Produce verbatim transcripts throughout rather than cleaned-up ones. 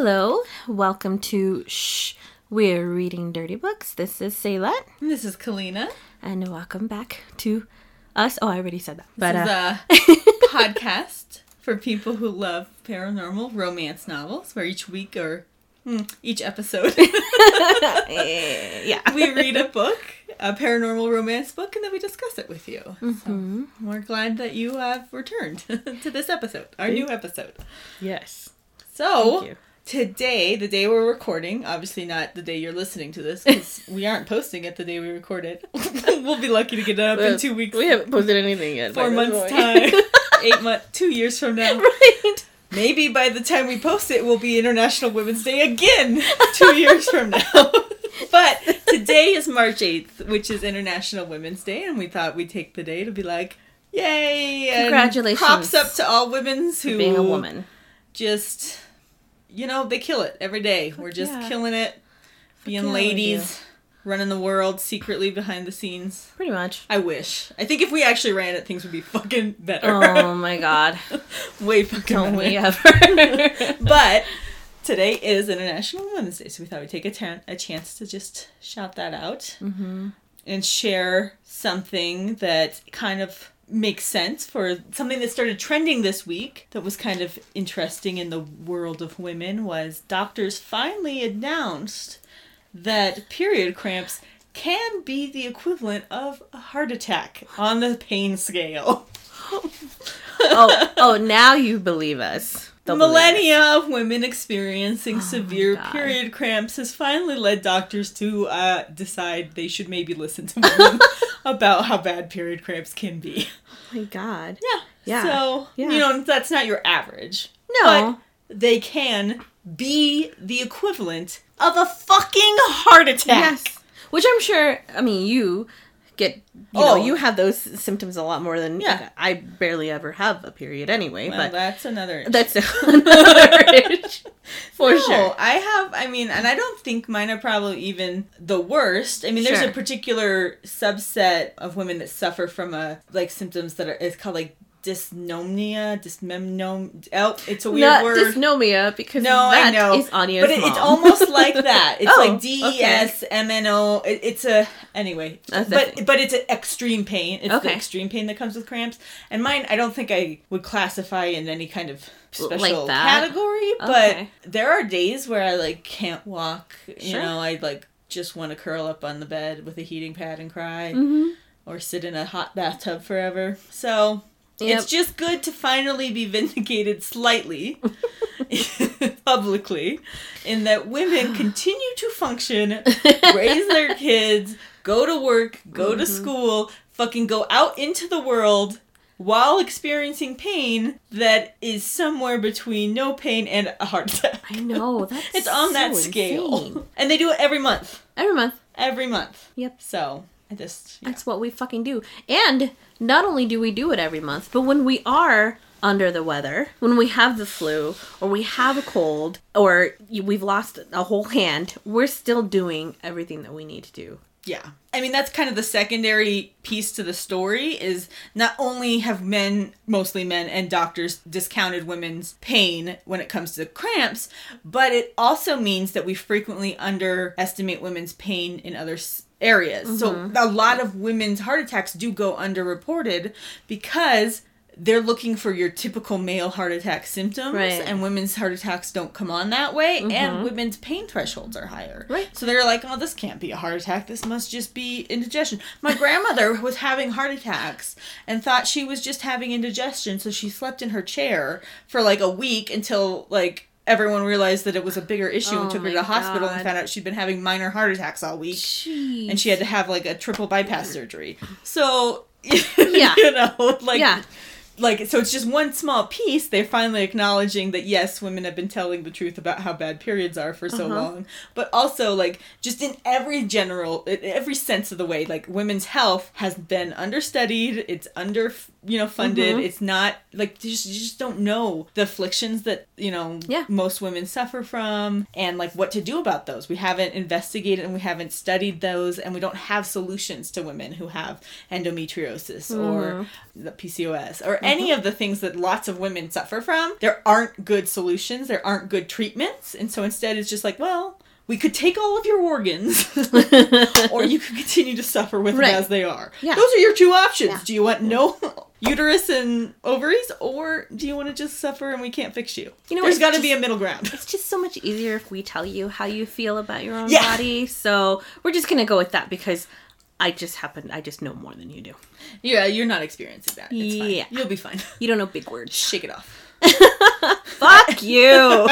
Hello, welcome to Shh, We're Reading Dirty Books. This is Saylet. This is Kalina. And welcome back to us. Oh, I already said that. This but, is uh, a podcast for people who love paranormal romance novels, where each week or hmm, each episode yeah. we read a book, a paranormal romance book, and then we discuss it with you. Mm-hmm. So we're glad that you have returned to this episode, our new episode. Yes. So, Thank you. Today, the day we're recording, obviously not the day you're listening to this, because we aren't posting it the day we record it. We'll be lucky to get it up in two weeks. We haven't posted anything yet. Four months' time. Eight months, two years from now. Right. Maybe by the time we post it, will be International Women's Day again, two years from now. But today is March eighth, which is International Women's Day, and we thought we'd take the day to be like, yay! Congratulations. And props up to all women's who... being a woman. Just... You know, they kill it every day. Fuck We're just yeah. killing it. Being yeah, ladies. Running the world secretly behind the snes. Pretty much. I wish. I think if we actually ran it, things would be fucking better. Oh my god. Way fucking Don't better. we ever. But today is International Women's Day, so we thought we'd take a, ta- a chance to just shout that out. Mm-hmm. And share something that kind of makes sense for something that started trending this week that was kind of interesting in the world of women. Was doctors finally announced that period cramps can be the equivalent of a heart attack on the pain scale. oh, oh, now you believe us. They'll Millennia of women experiencing Oh severe my God. period cramps has finally led doctors to uh, decide they should maybe listen to women about how bad period cramps can be. Oh my god. Yeah. Yeah. So, Yeah. you know, that's not your average. No. But they can be the equivalent of a fucking heart attack. Yes. Which I'm sure, I mean, you get, you know, Oh. you have those symptoms a lot more than, Yeah. I barely ever have a period anyway, Well, but that's another issue. that's another issue. For no, sure. I have, I mean, and I don't think mine are probably even the worst. I mean, there's Sure. a particular subset of women that suffer from a, like, symptoms that are, it's called, like, dysnomnia, dysmemnom, oh, it's a weird Not word. dysnomia, because No, that I know. is Anya's But it, mom. it's almost like that. It's Oh, like D E S M N O. It, it's a... Anyway. That's but definitely- but it's an extreme pain. It's Okay. the extreme pain that comes with cramps. And mine, I don't think I would classify in any kind of special Like that? category. But Okay. there are days where I, like, can't walk. You Sure. know, I, like, just want to curl up on the bed with a heating pad and cry. Mm-hmm. Or sit in a hot bathtub forever. So... Yep. It's just good to finally be vindicated slightly, publicly, in that women continue to function, raise their kids, go to work, go Mm-hmm. to school, fucking go out into the world while experiencing pain that is somewhere between no pain and a heart attack. I know, that's It's on so that scale. insane. And they do it every month. Every month. Every month. Yep. So, I just... Yeah. That's what we fucking do. And not only do we do it every month, but when we are under the weather, when we have the flu, or we have a cold, or we've lost a whole hand, we're still doing everything that we need to do. Yeah. I mean, that's kind of the secondary piece to the story, is not only have men, mostly men, and doctors discounted women's pain when it comes to cramps, but it also means that we frequently underestimate women's pain in other s- areas. Mm-hmm. So a lot of women's heart attacks do go underreported because they're looking for your typical male heart attack symptoms, Right. and women's heart attacks don't come on that way, Mm-hmm. and women's pain thresholds are higher. Right. So they're like, oh, this can't be a heart attack. This must just be indigestion. My grandmother was having heart attacks and thought she was just having indigestion, so she slept in her chair for like a week until like everyone realized that it was a bigger issue and Oh took her to my the hospital God. and found out she'd been having minor heart attacks all week. Jeez. And she had to have like a triple bypass surgery. So, Yeah. you know, like... Yeah. Like, so it's just one small piece. They're finally acknowledging that, yes, women have been telling the truth about how bad periods are for so Uh-huh. long. But also, like, just in every general, in every sense of the way, like, women's health has been understudied. It's under, you know, funded. Mm-hmm. It's not, like, you just, you just don't know the afflictions that, you know, yeah. most women suffer from and, like, what to do about those. We haven't investigated and we haven't studied those, and we don't have solutions to women who have endometriosis mm-hmm. or the P C O S or mm-hmm. any of the things that lots of women suffer from. There aren't good solutions. There aren't good treatments. And so instead it's just like, well, we could take all of your organs or you could continue to suffer with right. them as they are. Yeah. Those are your two options. Yeah. Do you want no uterus and ovaries, or do you want to just suffer and we can't fix you? You know, There's got to just, be a middle ground. It's just so much easier if we tell you how you feel about your own yeah. body. So we're just going to go with that because I just happen, I just know more than you do. Yeah, you're not experiencing that. It's yeah. fine. You'll be fine. You don't know big words. Shake it off. Fuck you.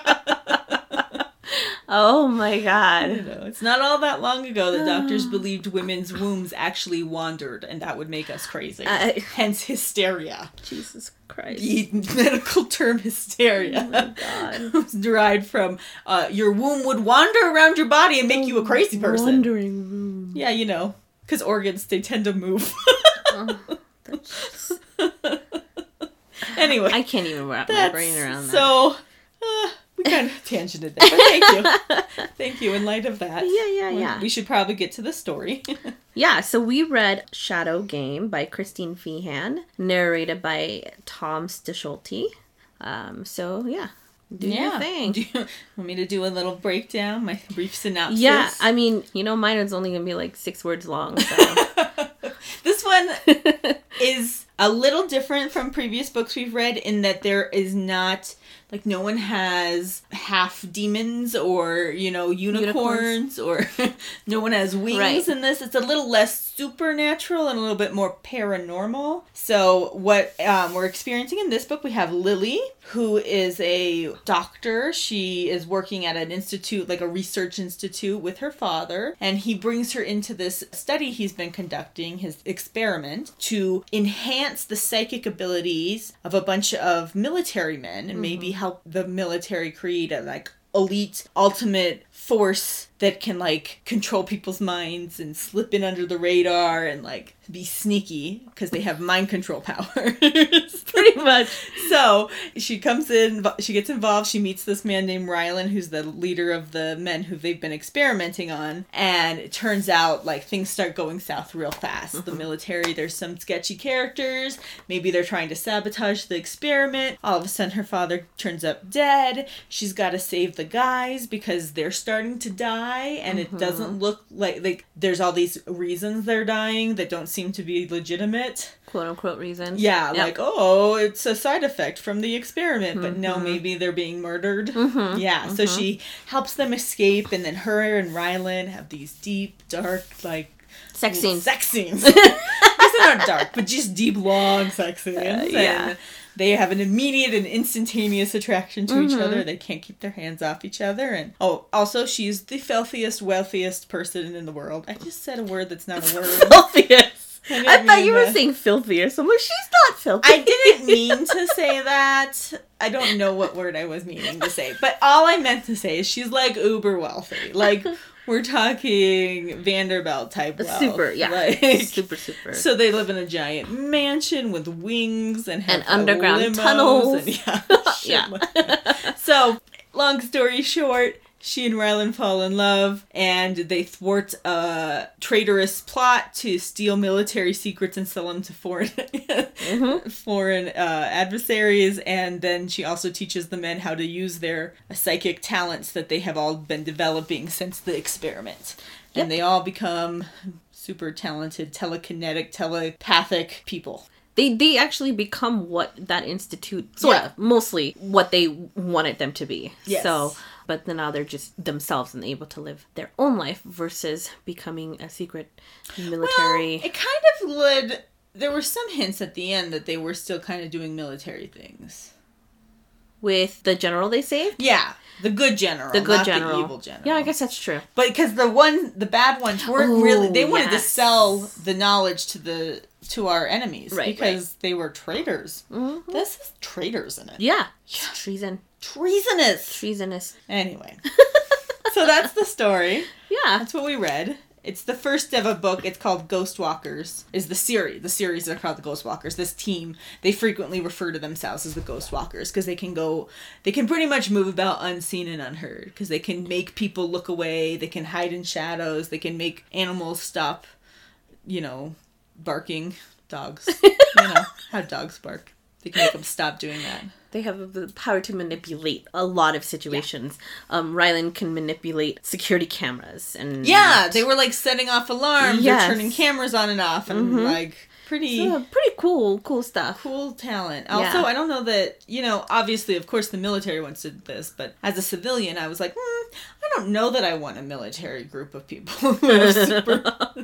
Oh my god. You know, it's not all that long ago that doctors believed women's wombs actually wandered, and that would make us crazy. Uh, Hence hysteria. Jesus Christ. The medical term hysteria. Oh my god. was derived from uh, your womb would wander around your body and make you a crazy person. Wandering womb. Yeah, you know, because organs, they tend to move. Oh, that's just... Anyway. I can't even wrap my brain around that. So... Uh, we kind of tangented there, but thank you. Thank you. In light of that, yeah, yeah, yeah. we should probably get to the story. Yeah, so we read Shadow Game by Christine Feehan, narrated by Tom Stischulte. Um, so, yeah, do yeah. your thing. Do you want me to do a little breakdown, my brief synopsis? Yeah, I mean, you know, mine is only going to be like six words long, so... This one is a little different from previous books we've read in that there is not, like, no one has half demons or, you know, unicorns, unicorns. or no one has wings right. in this. It's a little less supernatural and a little bit more paranormal. So what um, we're experiencing in this book, we have Lily, who is a doctor. She is working at an institute, like a research institute with her father, and he brings her into this study he's been conducting, his experiment, to enhance the psychic abilities of a bunch of military men and mm-hmm. maybe help the military create a, like, elite, ultimate force that can, like, control people's minds and slip in under the radar and, like, be sneaky because they have mind control powers. Pretty much. So she comes in, she gets involved, she meets this man named Rylan, who's the leader of the men who they've been experimenting on, and it turns out, like, things start going south real fast. Mm-hmm. The military, there's some sketchy characters, maybe they're trying to sabotage the experiment. All of a sudden her father turns up dead. She's got to save the guys because they're starting to die, and mm-hmm. it doesn't look like, like there's all these reasons they're dying that don't seem to be legitimate. Quote unquote reasons. Yeah, yep. like, oh, it's a side effect from the experiment, mm-hmm. but no, maybe they're being murdered. Mm-hmm. Yeah, mm-hmm. so she helps them escape, and then her and Rylan have these deep, dark, like... Sex scenes. Sex scenes. I guess they're not dark, but just deep, long sex scenes. Uh, yeah. And they have an immediate and instantaneous attraction to mm-hmm. each other. They can't keep their hands off each other. And oh, also, she's the filthiest, wealthiest person in the world. I just said a word that's not a word. Filthiest. I, I thought you were that. saying filthier. So I'm like, she's not filthy. I didn't mean to say that. I don't know what word I was meaning to say. But all I meant to say is she's, like, uber wealthy. Like, we're talking Vanderbilt type wealth. Super, yeah. Like, super, super. So they live in a giant mansion with wings and have and underground limos tunnels. And, yeah. yeah. Like so, long story short, she and Rylan fall in love, and they thwart a traitorous plot to steal military secrets and sell them to foreign mm-hmm. foreign uh, adversaries. And then she also teaches the men how to use their psychic talents that they have all been developing since the experiment. Yep. And they all become super talented, telekinetic, telepathic people. They they actually become what that institute, sort yeah. of, mostly what they wanted them to be. Yes. So, but then now they're just themselves and able to live their own life versus becoming a secret military. Well, it kind of led, there were some hints at the end that they were still kind of doing military things. With the general they saved? Yeah. The good general, the good not general. the evil general. Yeah, I guess that's true. But because the one, the bad ones weren't Ooh, really, they wanted yes. to sell the knowledge to the to our enemies. Right, because right. they were traitors. Mm-hmm. This is traitors in it. Yeah. yeah. Treason. Treasonous. Treasonous. Anyway. So that's the story. Yeah. That's what we read. It's the first of a book. It's called Ghostwalkers. Is the series. The series are called the Ghostwalkers. This team, they frequently refer to themselves as the Ghostwalkers because they can go, they can pretty much move about unseen and unheard because they can make people look away. They can hide in shadows. They can make animals stop, you know, barking. Dogs. You know, how dogs bark. They can make them stop doing that. They have the power to manipulate a lot of situations. Yeah. Um, Rylan can manipulate security cameras and yeah, they were like setting off alarms yes. or turning cameras on and off and mm-hmm. like pretty so, pretty cool, cool stuff. Cool talent. Also, yeah. I don't know that you know. Obviously, of course, the military ones did this, but as a civilian, I was like, hmm, I don't know that I want a military group of people who have super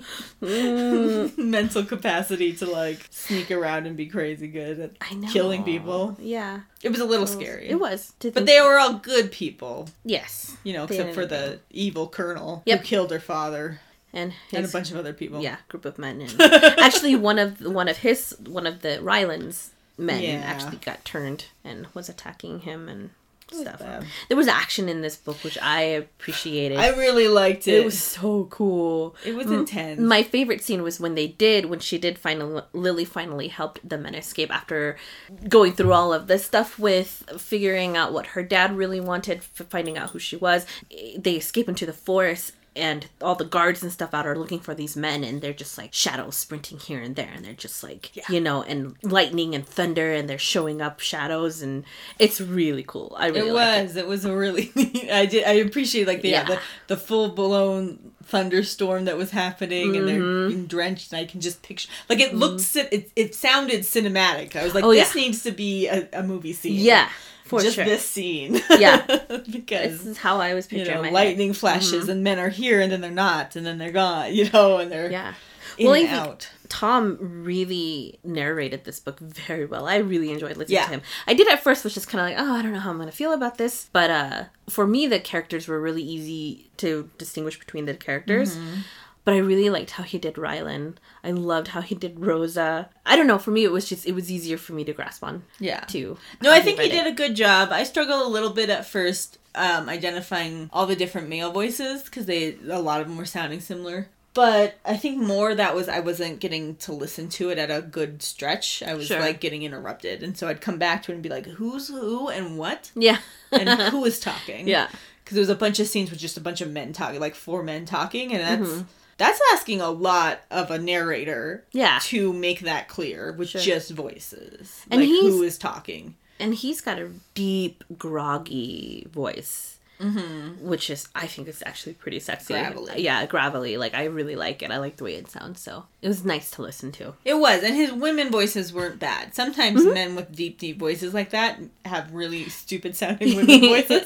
mm. mental capacity to like sneak around and be crazy good at I know. killing people. Yeah. It was a little it was, scary. It was. But they were all good people. Yes. You know, except for the evil colonel yep. who killed her father. And, his, and a bunch of other people. Yeah, group of men. And actually, one of one of his one of the Rylan's men yeah. actually got turned and was attacking him and stuff. Bad. There was action in this book, which I appreciated. I really liked it. It was so cool. It was intense. My favorite scene was when they did, when she did finally, Lily finally helped the men escape after going through all of this stuff with figuring out what her dad really wanted, finding out who she was. They escape into the forest. And all the guards and stuff out are looking for these men, and they're just like shadows sprinting here and there, and they're just like, yeah. you know, and lightning and thunder, and they're showing up shadows, and it's really cool. I really it like was, it. it was a really neat. I did, I appreciate like the yeah. the, the full blown thunderstorm that was happening, mm-hmm. and they're being drenched, and I can just picture like it mm-hmm. looked, it it sounded cinematic. I was like, oh, this yeah. needs to be a, a movie scene. Yeah. For just sure. this scene. Yeah. Because this is how I was picturing you know, my lightning head. flashes mm-hmm. and men are here and then they're not and then they're gone, you know, and they're yeah. in well, and I think out. Tom really narrated this book very well. I really enjoyed listening yeah. to him. I did at first was just kind of like, oh, I don't know how I'm going to feel about this. But uh, for me, the characters were really easy to distinguish between the characters. Mm-hmm. But I really liked how he did Rylan. I loved how he did Rosa. I don't know. For me, it was just, it was easier for me to grasp on. Yeah. Too. No, I think he did it. a good job. I struggled a little bit at first um, identifying all the different male voices because they, a lot of them were sounding similar. But I think more that was I wasn't getting to listen to it at a good stretch. I was sure. like getting interrupted. And so I'd come back to it and be like, who's who and what? Yeah. And who is talking? Yeah. Because there was a bunch of scenes with just a bunch of men talking, like four men talking. And that's... Mm-hmm. That's asking a lot of a narrator yeah. to make that clear with sure. just voices. And like, he's, who is talking. And he's got a deep, groggy voice. Mm-hmm. Which is, I think it's actually pretty sexy. Gravelly. Yeah, gravelly. Like, I really like it. I like the way it sounds, so it was nice to listen to. It was, and his women voices weren't bad. Sometimes mm-hmm. men with deep, deep voices like that have really stupid sounding women voices.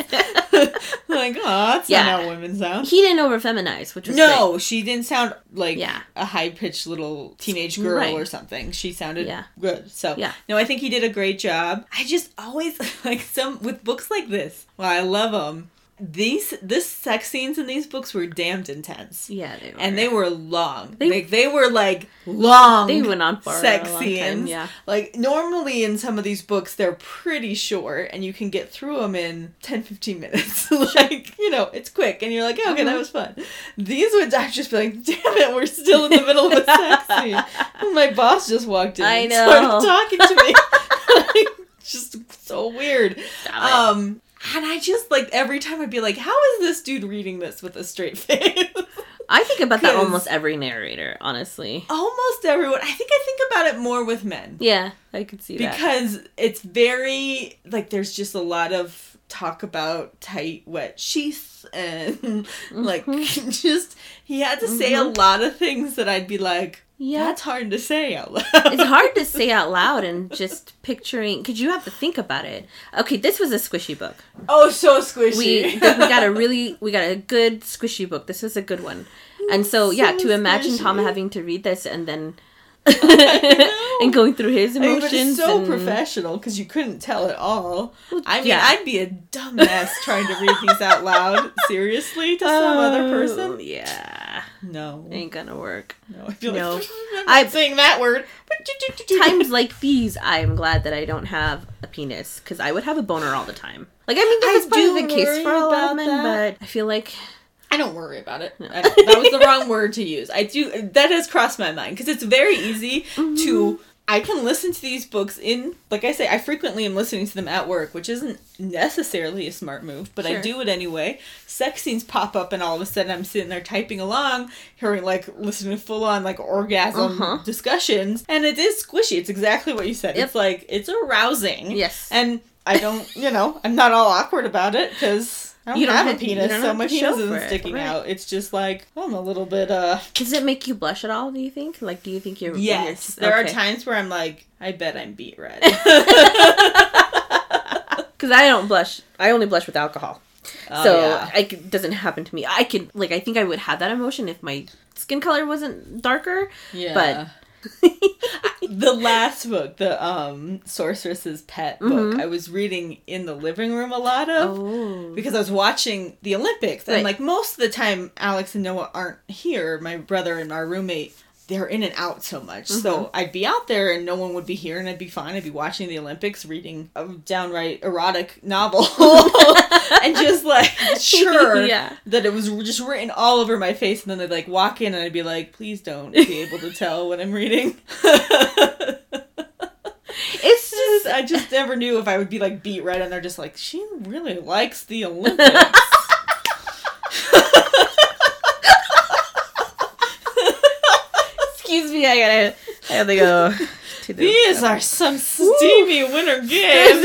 Like, oh, that's yeah. not how women sound. He didn't over feminize, which was No, great. She didn't sound like yeah. a high-pitched little teenage girl right. or something. She sounded yeah. good. So, yeah. no, I think he did a great job. I just always, like, some, with books like this, well, I love them. These this sex scenes in these books were damned intense. Yeah, they were. And they were long. They, like they were like long. They went on for sex a long scenes. time, yeah. Like normally in some of these books they're pretty short and you can get through them in ten fifteen minutes. Like, you know, it's quick and you're like, oh, okay, mm-hmm. that was fun. These would I'd just be like, damn it, we're still in the middle of a sex scene. And my boss just walked in I and know. started talking to me. Like, just so weird. Um And I just, like, every time I'd be like, how is this dude reading this with a straight face? I think about that almost every narrator, honestly. Almost everyone. I think I think about it more with men. Yeah, I could see because that. Because it's very, like, there's just a lot of talk about tight, wet sheaths and, mm-hmm. like, just, he had to mm-hmm. say a lot of things that I'd be like, yeah. That's hard to say out loud. It's hard to say out loud and just picturing, because you have to think about it. Okay, this was a squishy book. Oh, so squishy. We, we got a really, we got a good squishy book. This was a good one. And so, yeah, so to imagine squishy. Tom having to read this and then... and going through his emotions. I mean, it's so and... professional because you couldn't tell it all. Well, I mean, yeah. I'd be a dumbass trying to read these out loud seriously to some uh, other person. Yeah, no, ain't gonna work. No, I feel no. like I'm not I'm saying that word. Times like these, I am glad that I don't have a penis because I would have a boner all the time. Like, I mean, that's probably the case for a lot of men, but I feel like. I don't worry about it. I don't, that was the wrong word to use. I do, that has crossed my mind, because it's very easy mm-hmm. to, I can listen to these books in, like I say, I frequently am listening to them at work, which isn't necessarily a smart move, but sure. I do it anyway. Sex scenes pop up, and all of a sudden I'm sitting there typing along, hearing, like, listening to full-on, like, orgasm uh-huh. discussions, and it is squishy. It's exactly what you said. Yep. It's like, it's arousing. Yes. And I don't, you know, I'm not all awkward about it, because I don't, you don't have, have a penis, so my penis isn't sticking right. out. It's just like, I'm a little bit, uh... Does it make you blush at all, do you think? Like, do you think you're... Yes. You're, there okay. are times where I'm like, I bet I'm beat red. Because I don't blush. I only blush with alcohol. Oh, so, yeah. I, it doesn't happen to me. I could, like, I think I would have that emotion if my skin color wasn't darker. Yeah. But... the last book, the um Sorceress's Pet book, mm-hmm. I was reading in the living room a lot of oh. because I was watching the Olympics, and right. like most of the time Alex and Noah aren't here, my brother and our roommate, they're in and out so much. Mm-hmm. So I'd be out there and no one would be here, and I'd be fine. I'd be watching the Olympics, reading a downright erotic novel, and just like sure yeah. that it was just written all over my face. And then they'd like walk in, and I'd be like, please don't be able to tell what I'm reading. It's just, I just never knew if I would be like beat red, and they're just like, she really likes the Olympics. Excuse me, I gotta, I have to go to the... These are some steamy Woo. Winter games.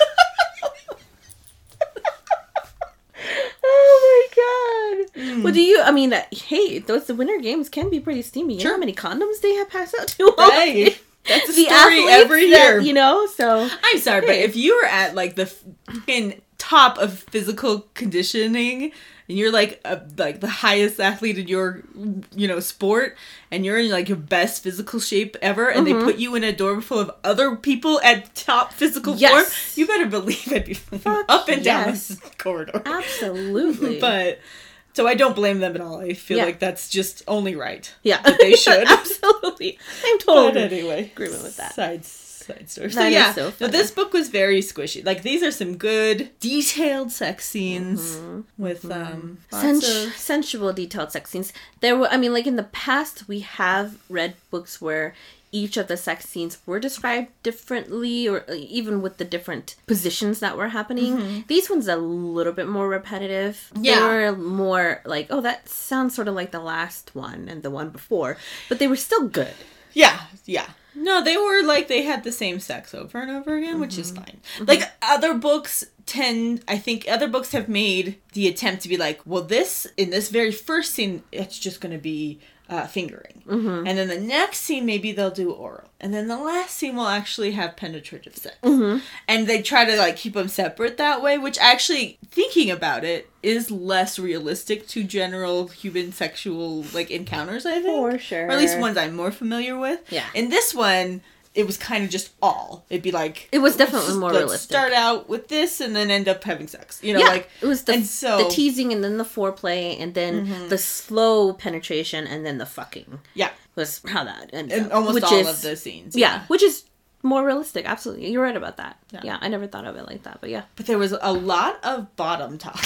Oh my god. Mm. Well, do you, I mean, uh, hey, those the Winter Games can be pretty steamy. You sure. know how many condoms they have passed out to? Hey, that's a the story every year. That, you know, so... I'm sorry, hey. but if you were at, like, the fucking top of physical conditioning... and you're like a, like the highest athlete in your, you know, sport, and you're in like your best physical shape ever, and mm-hmm. they put you in a dorm full of other people at top physical yes. form, you better believe I'd be up and down yes. this corridor. Absolutely. But so I don't blame them at all. I feel yeah. like that's just only right. Yeah, that they should. Absolutely. I'm totally but anyway agreement with that. Side side story. So yeah, so no, this book was very squishy. Like these are some good detailed sex scenes mm-hmm. with mm-hmm. um Sens- of... sensual detailed sex scenes. There were, I mean, like in the past we have read books where each of the sex scenes were described differently, or even with the different positions that were happening. Mm-hmm. These ones are a little bit more repetitive. Yeah. They were more like, oh, that sounds sort of like the last one and the one before, but they were still good. Yeah, yeah. No, they were like, they had the same sex over and over again, mm-hmm. which is fine. Mm-hmm. Like, other books tend, I think other books have made the attempt to be like, well, this, in this very first scene, it's just going to be uh, fingering. Mm-hmm. And then the next scene, maybe they'll do oral. And then the last scene will actually have penetrative sex. Mm-hmm. And they try to, like, keep them separate that way, which actually, thinking about it, is less realistic to general human sexual, like, encounters, I think. For sure. Or at least ones I'm more familiar with. Yeah. In this one, it was kind of just all. It'd be like... It was definitely more let's realistic. Start out with this and then end up having sex. You know, yeah, like... it was the, and so, the teasing and then the foreplay and then mm-hmm. the slow penetration and then the fucking. Yeah. Was how that ended and up. Almost which all is, of the scenes. Yeah. yeah. Which is more realistic. Absolutely. You're right about that. Yeah. yeah. I never thought of it like that, but yeah. But there was a lot of bottom talk.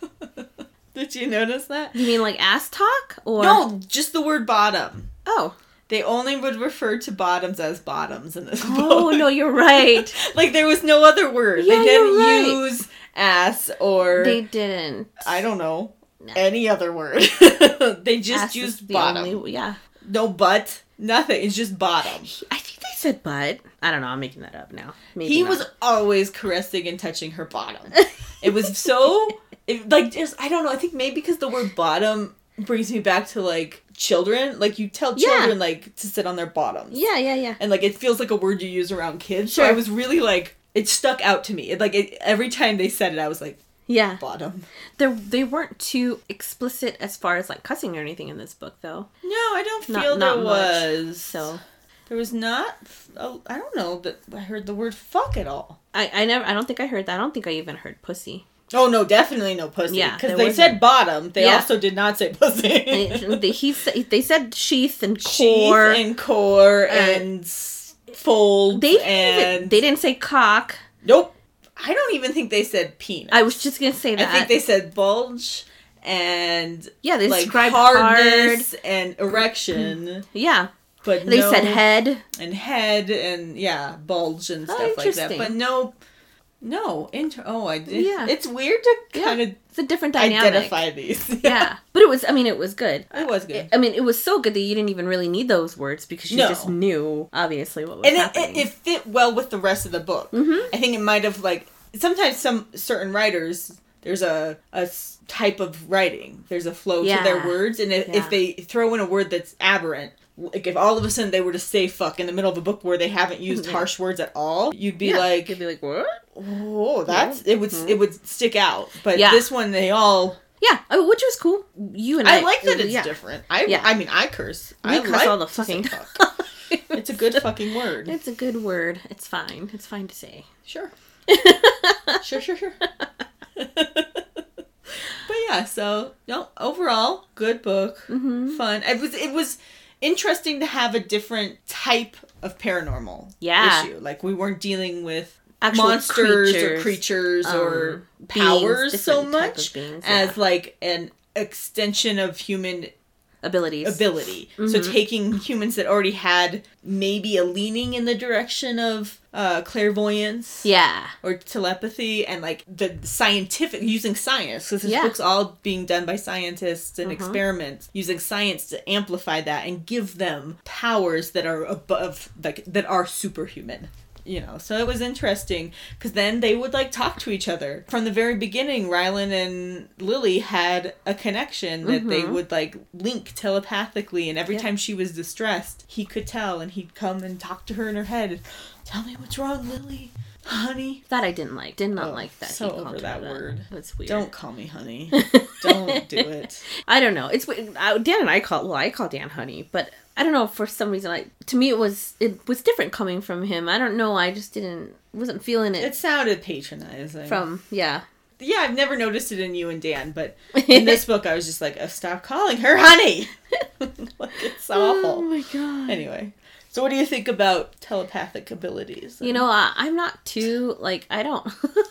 Did you notice that? You mean like ass talk? Or no, just the word bottom. Oh. They only would refer to bottoms as bottoms in this book. Oh, no, you're right. Like, there was no other word. Yeah, they didn't right. use ass or... They didn't. I don't know. No. Any other word. They just ass used the bottom. Only, yeah. No butt. Nothing. It's just bottom. I think they said butt. I don't know. I'm making that up now. Maybe he not. was always caressing and touching her bottom. It was so... It, like, just... I don't know. I think maybe because the word bottom... brings me back to, like, children. Like, you tell children, yeah. like, to sit on their bottoms. Yeah, yeah, yeah. And, like, it feels like a word you use around kids. Sure. So I was really, like, it stuck out to me. It, like, it, every time they said it, I was like, yeah. Bottom. They they weren't too explicit as far as, like, cussing or anything in this book, though. No, I don't not, feel not there much, was. So. There was not, oh, I don't know, that I heard the word fuck at all. I, I never, I don't think I heard that. I don't think I even heard pussy. Oh, no, definitely no pussy. Yeah. Because they said bottom. They yeah. also did not say pussy. they, they, he, they said sheath and sheath core. and core and, and fold they and... Even, they didn't say cock. Nope. I don't even think they said penis. I was just going to say that. I think they said bulge and yeah, they like described hardness hard. and erection. Yeah. But they no, said head. And head and, yeah, bulge and Oh, stuff like that. But no, no, inter- oh, I did. Yeah. It's weird to kind yeah. of It's a different dynamic. identify these. Yeah. But it was, I mean, it was good. It was good. I mean, it was so good that you didn't even really need those words because you No. just knew, obviously, what was and it, happening. it, it fit well with the rest of the book. Mm-hmm. I think it might have, like, sometimes some certain writers, there's a, a s- type of writing. There's a flow Yeah. to their words. And if, Yeah. if they throw in a word that's aberrant, like if all of a sudden they were to say fuck in the middle of a book where they haven't used Yeah. harsh words at all, you'd be yeah. like, You'd be like, what? oh, that's, it would, Mhm. it would stick out. But Yeah. this one, they all... Yeah, I mean, which was cool. You and I. I like that it's yeah. different. I, Yeah. I mean, I curse. We I curse like all the to say fucking fuck. It's a good fucking word. It's a good word. It's fine. It's fine to say. Sure. sure, sure, sure. But yeah, so no, overall, good book, Mm-hmm. fun. It was it was interesting to have a different type of paranormal Yeah. issue. Like we weren't dealing with Actual monsters creatures, or creatures um, or beings, powers so different type of much beings, as yeah. like an extension of human Abilities. ability. So Mhm. taking humans that already had maybe a leaning in the direction of uh, clairvoyance Yeah. or telepathy and like the scientific, using science, because this Yeah. book's all being done by scientists and Mhm. experiments, using science to amplify that and give them powers that are above, like, that are superhuman. You know, so it was interesting because then they would like talk to each other. From the very beginning, Rylan and Lily had a connection that they Mhm. would like link telepathically, and every Yeah. time she was distressed, he could tell and he'd come and talk to her in her head. Tell me what's wrong, Lily. Honey. That I didn't like. Did not Oh, like that. so he called over her that word. That's weird. Don't call me honey. Don't do it. I don't know. It's I, Dan and I call well, I call Dan honey, but I don't know, for some reason, like to me it was it was different coming from him. I don't know. I just didn't wasn't feeling it, It sounded patronizing. from yeah. Yeah, I've never noticed it in you and Dan, but in this book I was just like, oh, stop calling her honey. Like, it's awful. Oh my god. Anyway, so what do you think about telepathic abilities? You know, uh, I'm not too like I don't.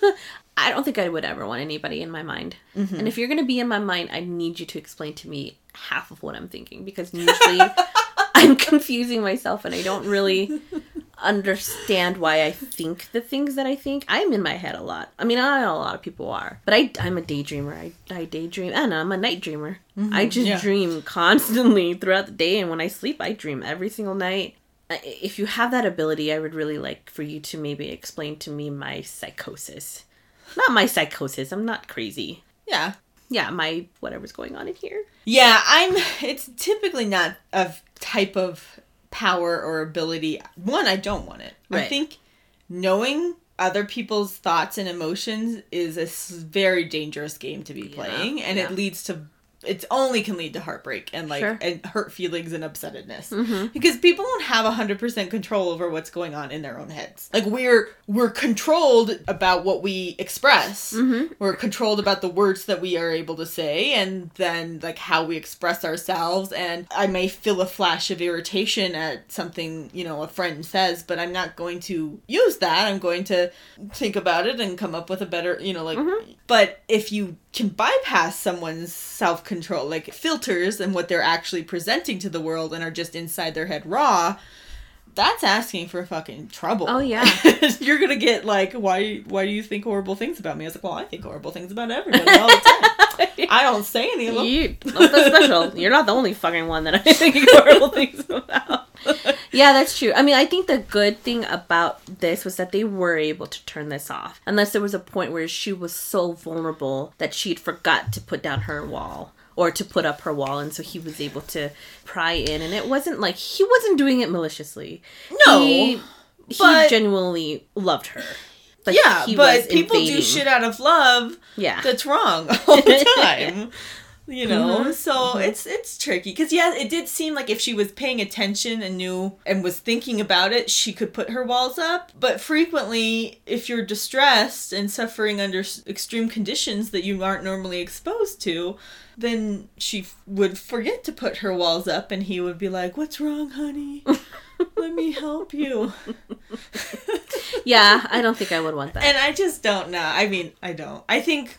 I don't think I would ever want anybody in my mind. Mm-hmm. And if you're gonna be in my mind, I need you to explain to me half of what I'm thinking because usually I'm confusing myself and I don't really understand why I think the things that I think. I'm in my head a lot. I mean, I know a lot of people are, but I, I'm a daydreamer. I, I daydream. I know, I'm a night dreamer. Mm-hmm. I just Yeah. dream constantly throughout the day, and when I sleep, I dream every single night. I- If you have that ability, I would really like for you to maybe explain to me my psychosis. Not my psychosis. I'm not crazy. Yeah. Yeah, my whatever's going on in here. Yeah, I'm, it's typically not a type of power or ability. One, I don't want it. I Right. think knowing other people's thoughts and emotions is a s- very dangerous game to be Yeah, playing, and yeah. it leads to, it only can lead to heartbreak and like Sure. and hurt feelings and upsettedness. Mm-hmm. Because people don't have one hundred percent control over what's going on in their own heads. Like we're we're controlled about what we express. Mm-hmm. We're controlled about the words that we are able to say, and then like how we express ourselves. And I may feel a flash of irritation at something, you know, a friend says, but I'm not going to use that. I'm going to think about it and come up with a better, you know, like, Mhm. but if you can bypass someone's self-control, like filters and what they're actually presenting to the world and are just inside their head raw, that's asking for fucking trouble. Oh, yeah. You're gonna get like, why why do you think horrible things about me? I was like, well, I think horrible things about everybody all the time. I don't say any of them. You, that's special. You're not the only fucking one that I think horrible things about. Yeah, that's true. I mean, I think the good thing about this was that they were able to turn this off. Unless there was a point where she was so vulnerable that she'd forgot to put down her wall. Or to put up her wall. And so he was able to pry in. And it wasn't like, he wasn't doing it maliciously. No, He, but- he genuinely loved her. Like, yeah, he but was people do invading. shit out of love Yeah. that's wrong all the time. You know, Mhm, so mhm. it's it's tricky because yeah, it did seem like if she was paying attention and knew and was thinking about it, she could put her walls up. But frequently, if you're distressed and suffering under s- extreme conditions that you aren't normally exposed to, then she f- would forget to put her walls up, and he would be like, "What's wrong, honey? Let me help you." Yeah, I don't think I would want that. And I just don't know. I mean, I don't. I think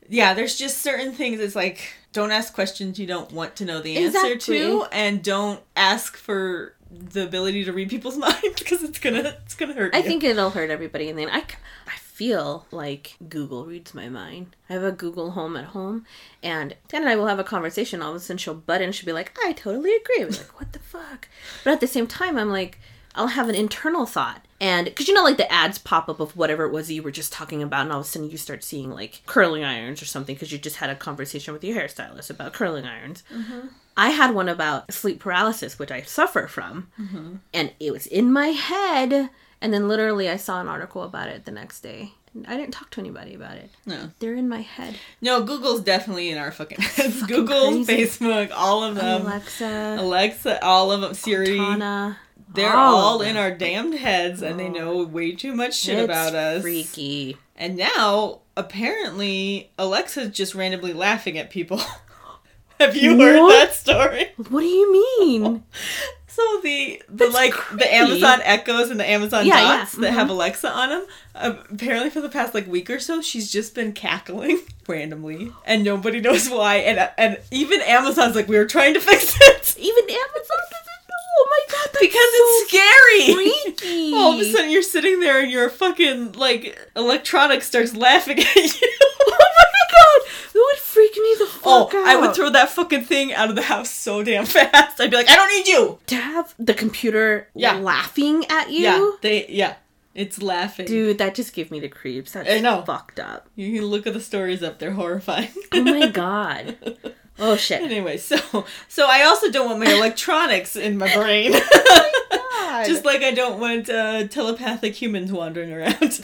yeah, there's just certain things. It's like, don't ask questions you don't want to know the answer Exactly. to, and don't ask for the ability to read people's minds, because it's gonna it's gonna hurt I you. think it'll hurt everybody. And then I, I feel like Google reads my mind. I have a Google Home at home, and Dan and I will have a conversation. All of a sudden, she'll butt in and she'll be like, I totally agree. I'm like, what the fuck? But at the same time, I'm like, I'll have an internal thought. And, because you know, like, the ads pop up of whatever it was you were just talking about, and all of a sudden you start seeing, like, curling irons or something, because you just had a conversation with your hairstylist about curling irons. Mm-hmm. I had one about sleep paralysis, which I suffer from, mm-hmm. and it was in my head, and then literally I saw an article about it the next day. I didn't talk to anybody about it. No. They're in my head. No, Google's definitely in our fucking heads. Fucking Google, crazy. Facebook, all of them. Alexa. Alexa, all of them. Siri. Cortana. They're all, all in our damned heads, and they know way too much shit it's about us. Freaky. And now, apparently, Alexa's just randomly laughing at people. Have you heard What? that story? What do you mean? So the the That's like creepy. the Amazon Echoes and the Amazon Yeah, yeah. Dots that Mhm. have Alexa on them, uh, apparently for the past like week or so, she's just been cackling randomly, and nobody knows why. And and even Amazon's like, we were trying to fix it Even Amazon doesn't know. Oh my god, that's because so it's scary. freaky. All of a sudden, you're sitting there and your fucking like electronics starts laughing at you. Oh my god, that would freak me the fuck Oh, out. I would throw that fucking thing out of the house so damn fast. I'd be like, I don't need you. To have the computer Yeah. laughing at you? Yeah, they yeah, it's laughing. Dude, that just gave me the creeps. That's I know. fucked up. You can look at the stories up; they're horrifying. Oh my god. Oh shit. Anyway, so so I also don't want my electronics in my brain. God. Just like I don't want uh, telepathic humans wandering around.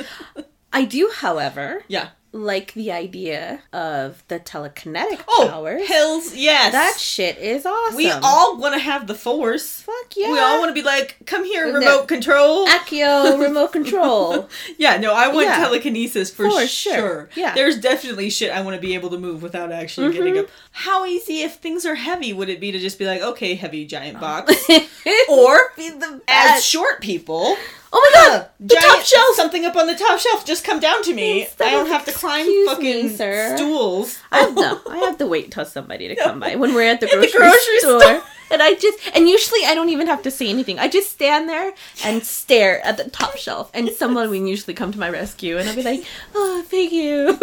I do, however, Yeah. like the idea of the telekinetic Oh, powers. hills, yes. That shit is awesome. We all want to have the force. Fuck yeah. We all want to be like, come here, No. remote control. Accio remote control. Yeah, no, I want Yeah. telekinesis for, For sure. sure. Yeah. There's definitely shit I want to be able to move without actually Mm-hmm. getting up. How easy, if things are heavy, would it be to just be like, okay, heavy giant box? Or, Be the as best. short people, Oh my god! uh, The giant, top shelf! something up on the top shelf, just come down to me. Instead I don't of, have to climb "Excuse fucking me, sir." stools. I have, no, I have to wait until somebody to come by when we're at the In the grocery, grocery store. store. And I just, and usually I don't even have to say anything. I just stand there and stare at the top shelf, and someone will usually come to my rescue, and I'll be like, "Oh, thank you."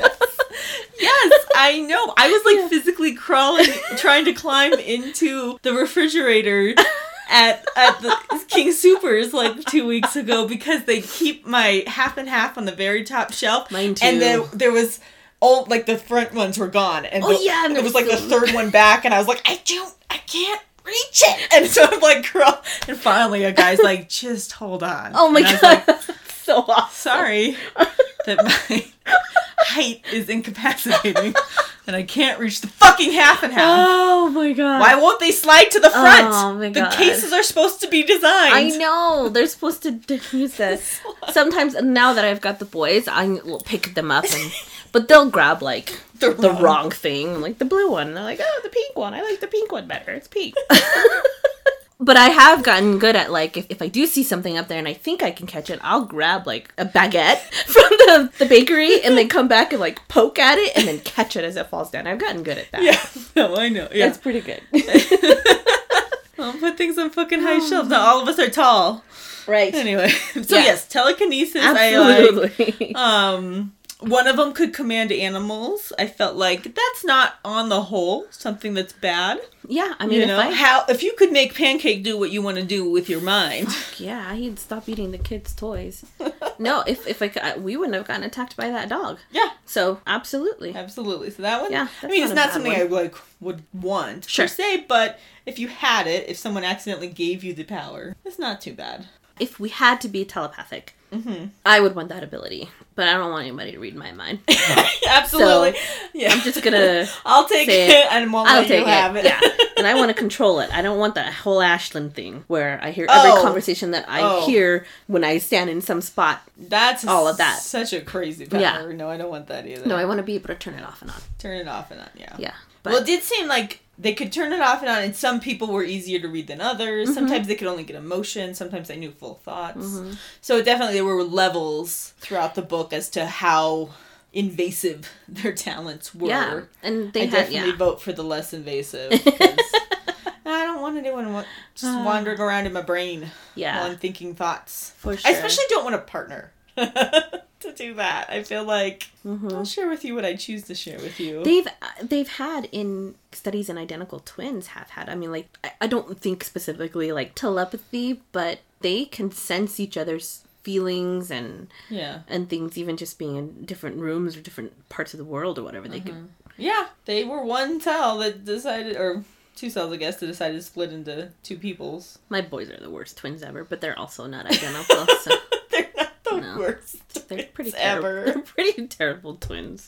Yes, I know. I was like Yeah. physically crawling, trying to climb into the refrigerator at at the King Soopers like two weeks ago because they keep my half and half on the very top shelf. Mine too. And then there was all like the front ones were gone, and Oh, the, yeah, and it was like the there's third one back, and I was like, I don't, I can't reach it, and so I'm like, crawl, and finally a guy's like, just hold on. Oh my And I was god, like, so awesome. sorry that my height is incapacitating and I can't reach the fucking half and half. Oh my god. Why won't they slide to the front? Oh my the God. cases are supposed to be designed. I know they're supposed to d- use this. Sometimes now that I've got the boys, I will pick them up, and but they'll grab like The the wrong- wrong thing, like the blue one. And they're like, oh, the pink one. I like the pink one better. It's pink. But I have gotten good at, like, if, if I do see something up there and I think I can catch it, I'll grab, like, a baguette from the, the bakery and then come back and, like, poke at it and then catch it as it falls down. I've gotten good at that. Yeah, no, I know. Yeah, That's pretty good. I'll put things on fucking high shelves. Now all of us are tall. Right. Anyway, so Yeah. yes, telekinesis. I like. Absolutely. Um, one of them could command animals. I felt like that's not on the whole something that's bad. Yeah, I mean, You if know, I... how if you could make Pancake do what you want to do with your mind. Yeah, he'd stop eating the kids' toys. No, if if I could, I- we wouldn't have gotten attacked by that dog. Yeah, So, absolutely. absolutely. So that one, Yeah, I that's mean, not it's a not bad something one. I like would want Sure. per se, but if you had it, if someone accidentally gave you the power, it's not too bad. If we had to be telepathic, Mm-hmm. I would want that ability. But I don't want anybody to read my mind. Absolutely. yeah, I'm just gonna I'll take say it and won't I'll let take you have it. Yeah. And I want to control it. I don't want that whole Ashland thing where I hear every Oh. conversation that I Oh. hear when I stand in some spot. That's All of that. Such a crazy power. Yeah. No, I don't want that either. No, I want to be able to turn it off and on. Turn it off and on. Yeah. Yeah. But Well, it did seem like they could turn it off and on, and some people were easier to read than others. Mm-hmm. Sometimes they could only get emotion. Sometimes they knew full thoughts. So definitely there were levels throughout the book as to how invasive their talents were. Yeah, and they I had, definitely yeah. vote for the less invasive. Because I don't want anyone wa- just Uh, wandering around in my brain Yeah. while I'm thinking thoughts. For sure. I especially don't want a partner to do that. I feel like Mm-hmm. I'll share with you what I choose to share with you. They've they've had in studies in identical twins have had. I mean, like I, I don't think specifically like telepathy, but they can sense each other's feelings and yeah. and things, even just being in different rooms or different parts of the world or whatever. They Mm-hmm. could. Yeah, they were one cell that decided, or two cells, I guess, that decided to split into two peoples. My boys are the worst twins ever, but they're also not identical. So They're not the No. worst. they're pretty twins ever. terrible. They're pretty terrible twins.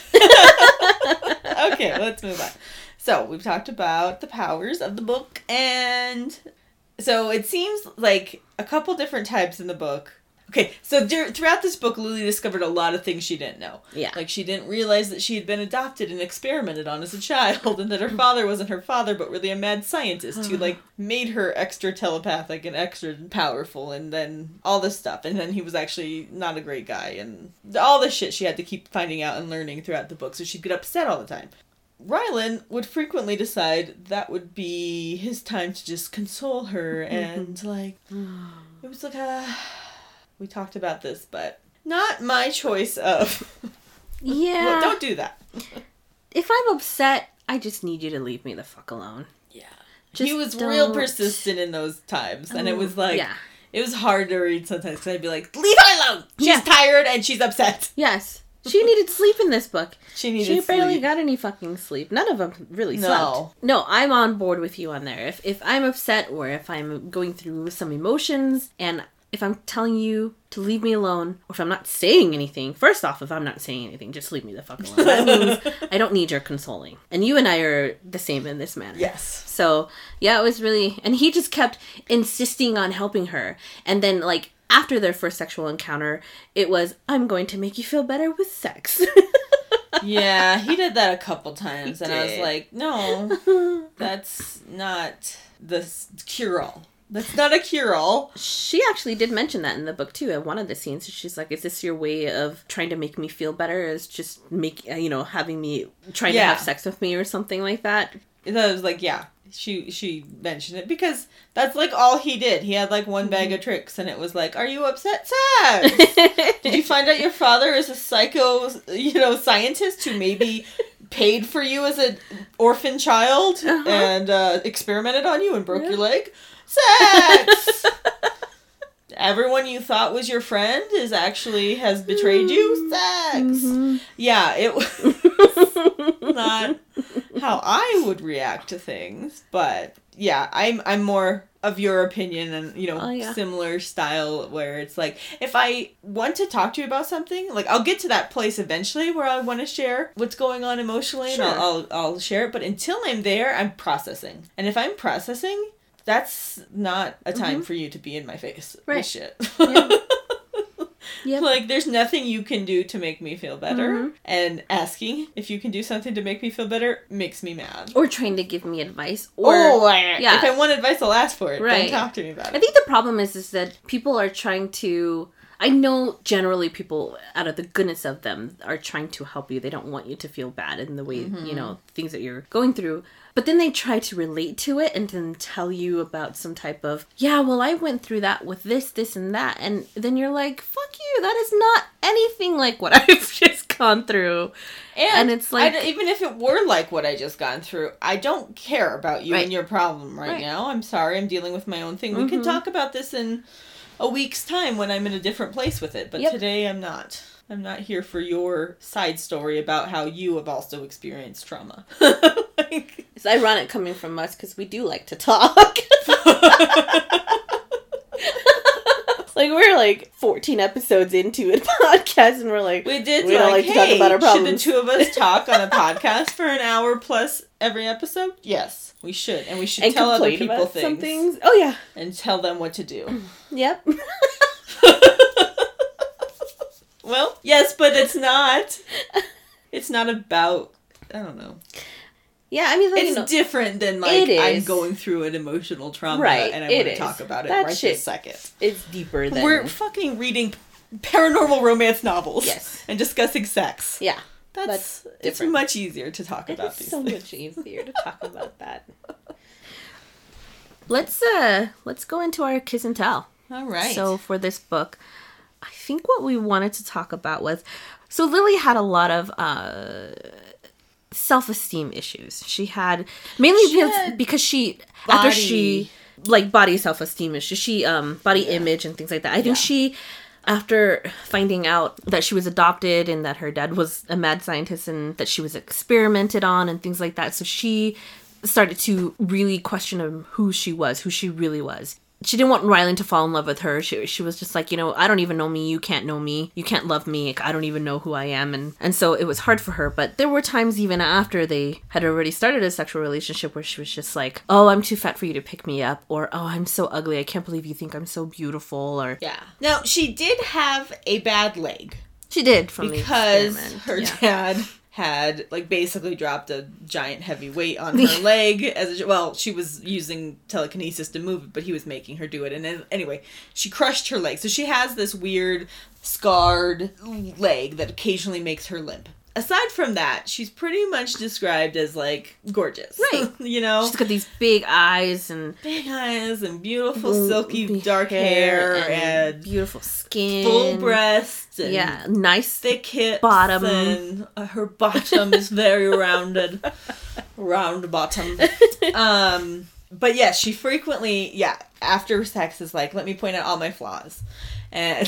Okay, let's move on. So, we've talked about the powers of the book, and so it seems like a couple different types in the book. Okay, so dur- throughout this book, Lily discovered a lot of things she didn't know. Yeah. Like, she didn't realize that she had been adopted and experimented on as a child, and that her father wasn't her father, but really a mad scientist who, like, made her extra telepathic and extra powerful, and then all this stuff. And then he was actually not a great guy, and all this shit she had to keep finding out and learning throughout the book, so she'd get upset all the time. Rylan would frequently decide that would be his time to just console her, and, like, it was like a... We talked about this, but not my choice of... Yeah. Well, don't do that. If I'm upset, I just need you to leave me the fuck alone. Yeah. Just He was real don't- persistent in those times, and it was like... Yeah. It was hard to read sometimes, because I'd be like, leave her alone! She's Yeah. tired and she's upset. Yes. She needed sleep in this book. She needed She barely sleep. got any fucking sleep. None of them really No. slept. No, I'm on board with you on there. If if I'm upset or if I'm going through some emotions and if I'm telling you to leave me alone, or if I'm not saying anything, first off, if I'm not saying anything, just leave me the fuck alone. That means I don't need your consoling. And you and I are the same in this manner. Yes. So, yeah, it was really... And he just kept insisting on helping her. And then, like, after their first sexual encounter, it was, I'm going to make you feel better with sex. Yeah, he did that a couple times, He and I was did. like, no, that's not the s- cure-all. That's not a cure-all. She actually did mention that in the book, too, at one of the scenes. She's like, is this your way of trying to make me feel better? Is just make, uh, you know, having me, trying Yeah. to have sex with me or something like that? And I was like, yeah, she she mentioned it, because that's, like, all he did. He had, like, one bag of tricks, and it was like, are you upset? Sex! Did you find out your father is a psycho, you know, scientist who maybe paid for you as an orphan child Uh-huh. and uh, experimented on you and broke Yeah. your leg? Sex! Everyone you thought was your friend is actually has betrayed you? Sex! Mhm. Yeah, it was not how I would react to things, but yeah, I'm I'm more of your opinion and, you know, Oh, yeah. similar style where it's like, if I want to talk to you about something, like, I'll get to that place eventually where I want to share what's going on emotionally, Sure. and I'll, I'll I'll share it, but until I'm there, I'm processing. And if I'm processing, that's not a time Mhm. for you to be in my face Right. with shit. Yeah. Yep. Like, there's nothing you can do to make me feel better. Mhm. And asking if you can do something to make me feel better makes me mad. Or trying to give me advice. Or, oh, yeah. if I want advice, I'll ask for it. Right. Don't talk to me about I it. think the problem is is that people are trying to... I know generally people, out of the goodness of them, are trying to help you. They don't want you to feel bad in the way, Mm-hmm. you know, things that you're going through. But then they try to relate to it and then tell you about some type of, yeah, well, I went through that with this, this, and that. And then you're like, fuck you. That is not anything like what I've just gone through. And, And it's like- I don't- even if it were like what I just gone through, I don't care about you Right. and your problem right, Right. now. I'm sorry, I'm dealing with my own thing. We can Mhm. talk about this in a week's time when I'm in a different place with it. But Yep. today I'm not. I'm not here for your side story about how you have also experienced trauma. Like, It's ironic coming from us because we do like to talk. Like, we're like fourteen episodes into a podcast and we're like, we did we don't like, like to hey, talk about our should the problems. two of us talk on a podcast for an hour plus every episode? Yes, we should. And we should and tell other complain people about things, some things. Oh, yeah. and tell them what to do. Yep. Well, yes, but it's not. It's not about, I don't know. Yeah, I mean, like, It's you know, different than, like, It I'm is. going through an emotional trauma Right, and I it want to is. talk about it That right shit- this second. it's deeper than... We're fucking reading paranormal romance novels. Yes. And discussing sex. Yeah. That's, That's it's different. much easier to talk It about is these so things. much easier to talk about that. Let's uh let's go into our kiss and tell. All right. So for this book, I think what we wanted to talk about was, so Lily had a lot of uh self-esteem issues. She had mainly She because, had because she after body- she like body self-esteem issues. She um body Yeah. image and things like that. I think Yeah. she, after finding out that she was adopted and that her dad was a mad scientist and that she was experimented on and things like that, so she started to really question um, who she was, who she really was. She didn't want Rylan to fall in love with her. She, she was just like, you know, I don't even know me. You can't know me. You can't love me. Like, I don't even know who I am. And, and so it was hard for her. But there were times even after they had already started a sexual relationship where she was just like, oh, I'm too fat for you to pick me up. Or, oh, I'm so ugly. I can't believe you think I'm so beautiful. Or Yeah. Now, she did have a bad leg. she did from Because the experiment. her Yeah. dad had, like, basically dropped a giant heavy weight on her leg. As a, well, she was using telekinesis to move it, but he was making her do it. And then, anyway, she crushed her leg. So she has this weird, scarred leg that occasionally makes her limp. Aside from that, she's pretty much described as, like, gorgeous. Right. You know? She's got these big eyes and Big eyes and beautiful, Mm, silky, the dark hair, and, and, beautiful skin. full breasts. And Yeah, nice. thick hips. Bottom. And uh, her bottom is very rounded. Round bottom. Um, but yeah, she frequently, yeah, after sex is like, let me point out all my flaws. And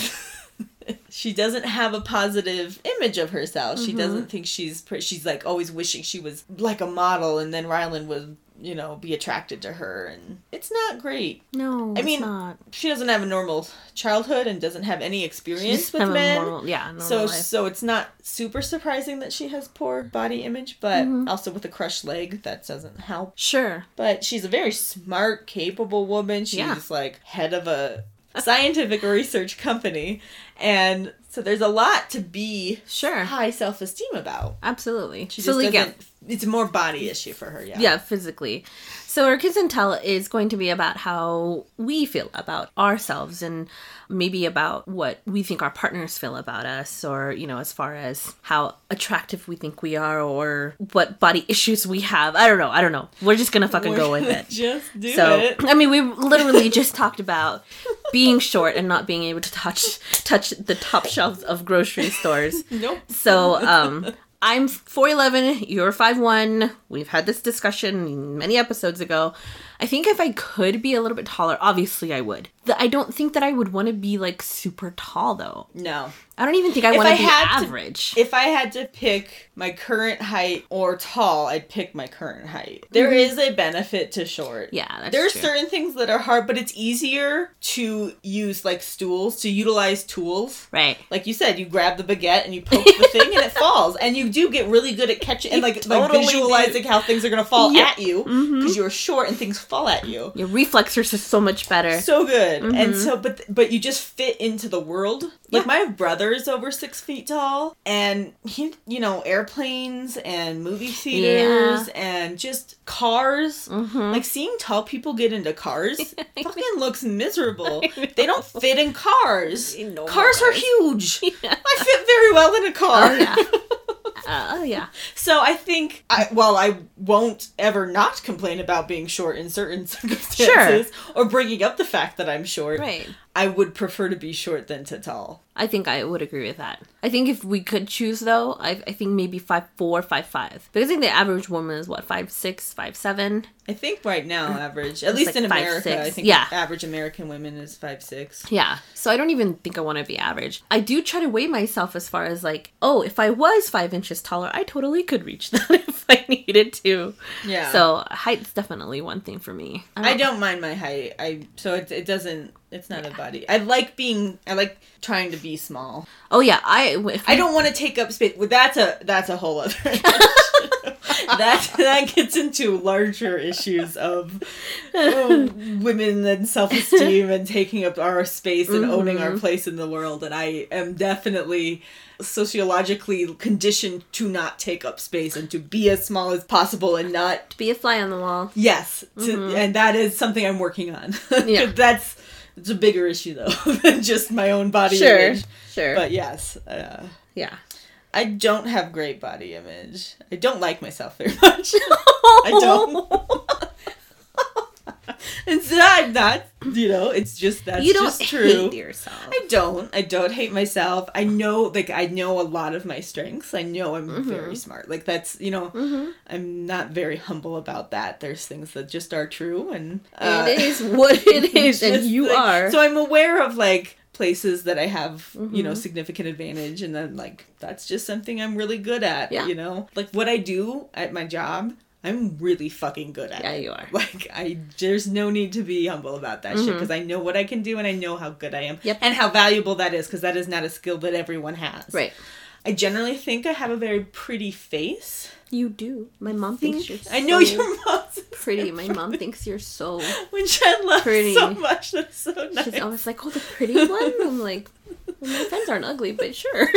she doesn't have a positive image of herself. She Mhm. doesn't think she's pretty. She's like always wishing she was like a model, and then Rylan would, you know, be attracted to her. And it's not great. No, I it's mean, not. She doesn't have a normal childhood and doesn't have any She experience just with have a men. moral- yeah, normal So, life. so it's not super surprising that she has poor body image, but Mhm. also with a crushed leg, that doesn't help. Sure. But she's a very smart, capable woman. She's Yeah. like head of a scientific research company, and so there's a lot to be Sure. high self-esteem about. Absolutely. She so just like, doesn't. yeah, It's a more body issue for her. Yeah. yeah, physically. So our kiss and tell is going to be about how we feel about ourselves and maybe about what we think our partners feel about us, or, you know, as far as how attractive we think we are or what body issues we have. I don't know. I don't know. We're just going to fucking We're go with gonna it. Just do So, it. I mean, we literally just talked about being short and not being able to touch touch the top shelves of grocery stores. Nope. So, um, I'm four eleven, you're five one. We've had this discussion many episodes ago. I think if I could be a little bit taller, obviously I would. The- I don't think that I would want to be, like, super tall, though. No. I don't even think I If want I to be had to- average. If I had to pick my current height or tall, I'd pick my current height. There Mhm. is a benefit to short. Yeah, that's There are true. certain things that are hard, but it's easier to use like stools, to utilize tools. Right. Like you said, you grab the baguette and you poke the thing and it falls. And you do get really good at catching and like, like totally visualizing how things are going to fall Yeah. at you Mhm. because you're short and things fall at you. Your reflexes are so much better. So good. And Mhm. so but but you just fit into the world. Like Yeah. my brother is over six feet tall, and he, you know, airplanes and movie theaters and just cars. Mm-hmm. Like seeing tall people get into cars fucking looks miserable. They don't fit in cars. In normal Cars are cars. huge. Yeah. I fit very well in a car. Oh, yeah. Uh, oh, yeah. So I think, I, while I won't ever not complain about being short in certain circumstances, or bringing up the fact that I'm short, Right. I would prefer to be short than to tall. I think I would agree with that. I think if we could choose, though, I, I think maybe five four, five five. Because I think the average woman is, what, five six, five seven? I think right now, average, at It's least like in five, America, six. I think Yeah. average American women is five six. Yeah. So I don't even think I want to be average. I do try to weigh myself as far as like, oh, if I was five inches taller, I totally could reach that if I needed to. Yeah. So height's definitely one thing for me. I don't mind my height. I so it, it doesn't. It's not a body. I like being. I like trying to be small. Oh yeah, I. If I don't want to take up space. Well, that's a that's a whole other. that that gets into larger issues of oh, women and self esteem and taking up our space and mm-hmm. owning our place in the world. And I am definitely sociologically conditioned to not take up space and to be as small as possible and not to be a fly on the wall. Yes, to, Mm-hmm. and that is something I'm working on. Yeah. That's it's a bigger issue though than just my own body sure, image. Sure. But yes. Uh, yeah. I don't have great body image. I don't like myself very much. I don't. It's not, not, you know, it's just, that's you don't just true. Hate yourself. I don't. I don't hate myself. I know, like, I know a lot of my strengths. I know I'm mm-hmm. very smart. Like, that's, you know, mm-hmm. I'm not very humble about that. There's things that just are true, and... Uh, it is what it is, and you like, are. So I'm aware of, like, places that I have, mm-hmm. you know, significant advantage, and then, like, that's just something I'm really good at, yeah. you know? Like, what I do at my job... I'm really fucking good at yeah, it. you are. Like, I, there's no need to be humble about that mm-hmm. shit, because I know what I can do, and I know how good I am. Yep. And how valuable that is, because that is not a skill that everyone has. Right. I generally think I have a very pretty face. You do. My mom thinks you're so I know your mom's pretty. My mom thinks you're so Which I love pretty. so much. That's so nice. She's always like, oh, the pretty one? I'm like, well, my friends aren't ugly, but sure.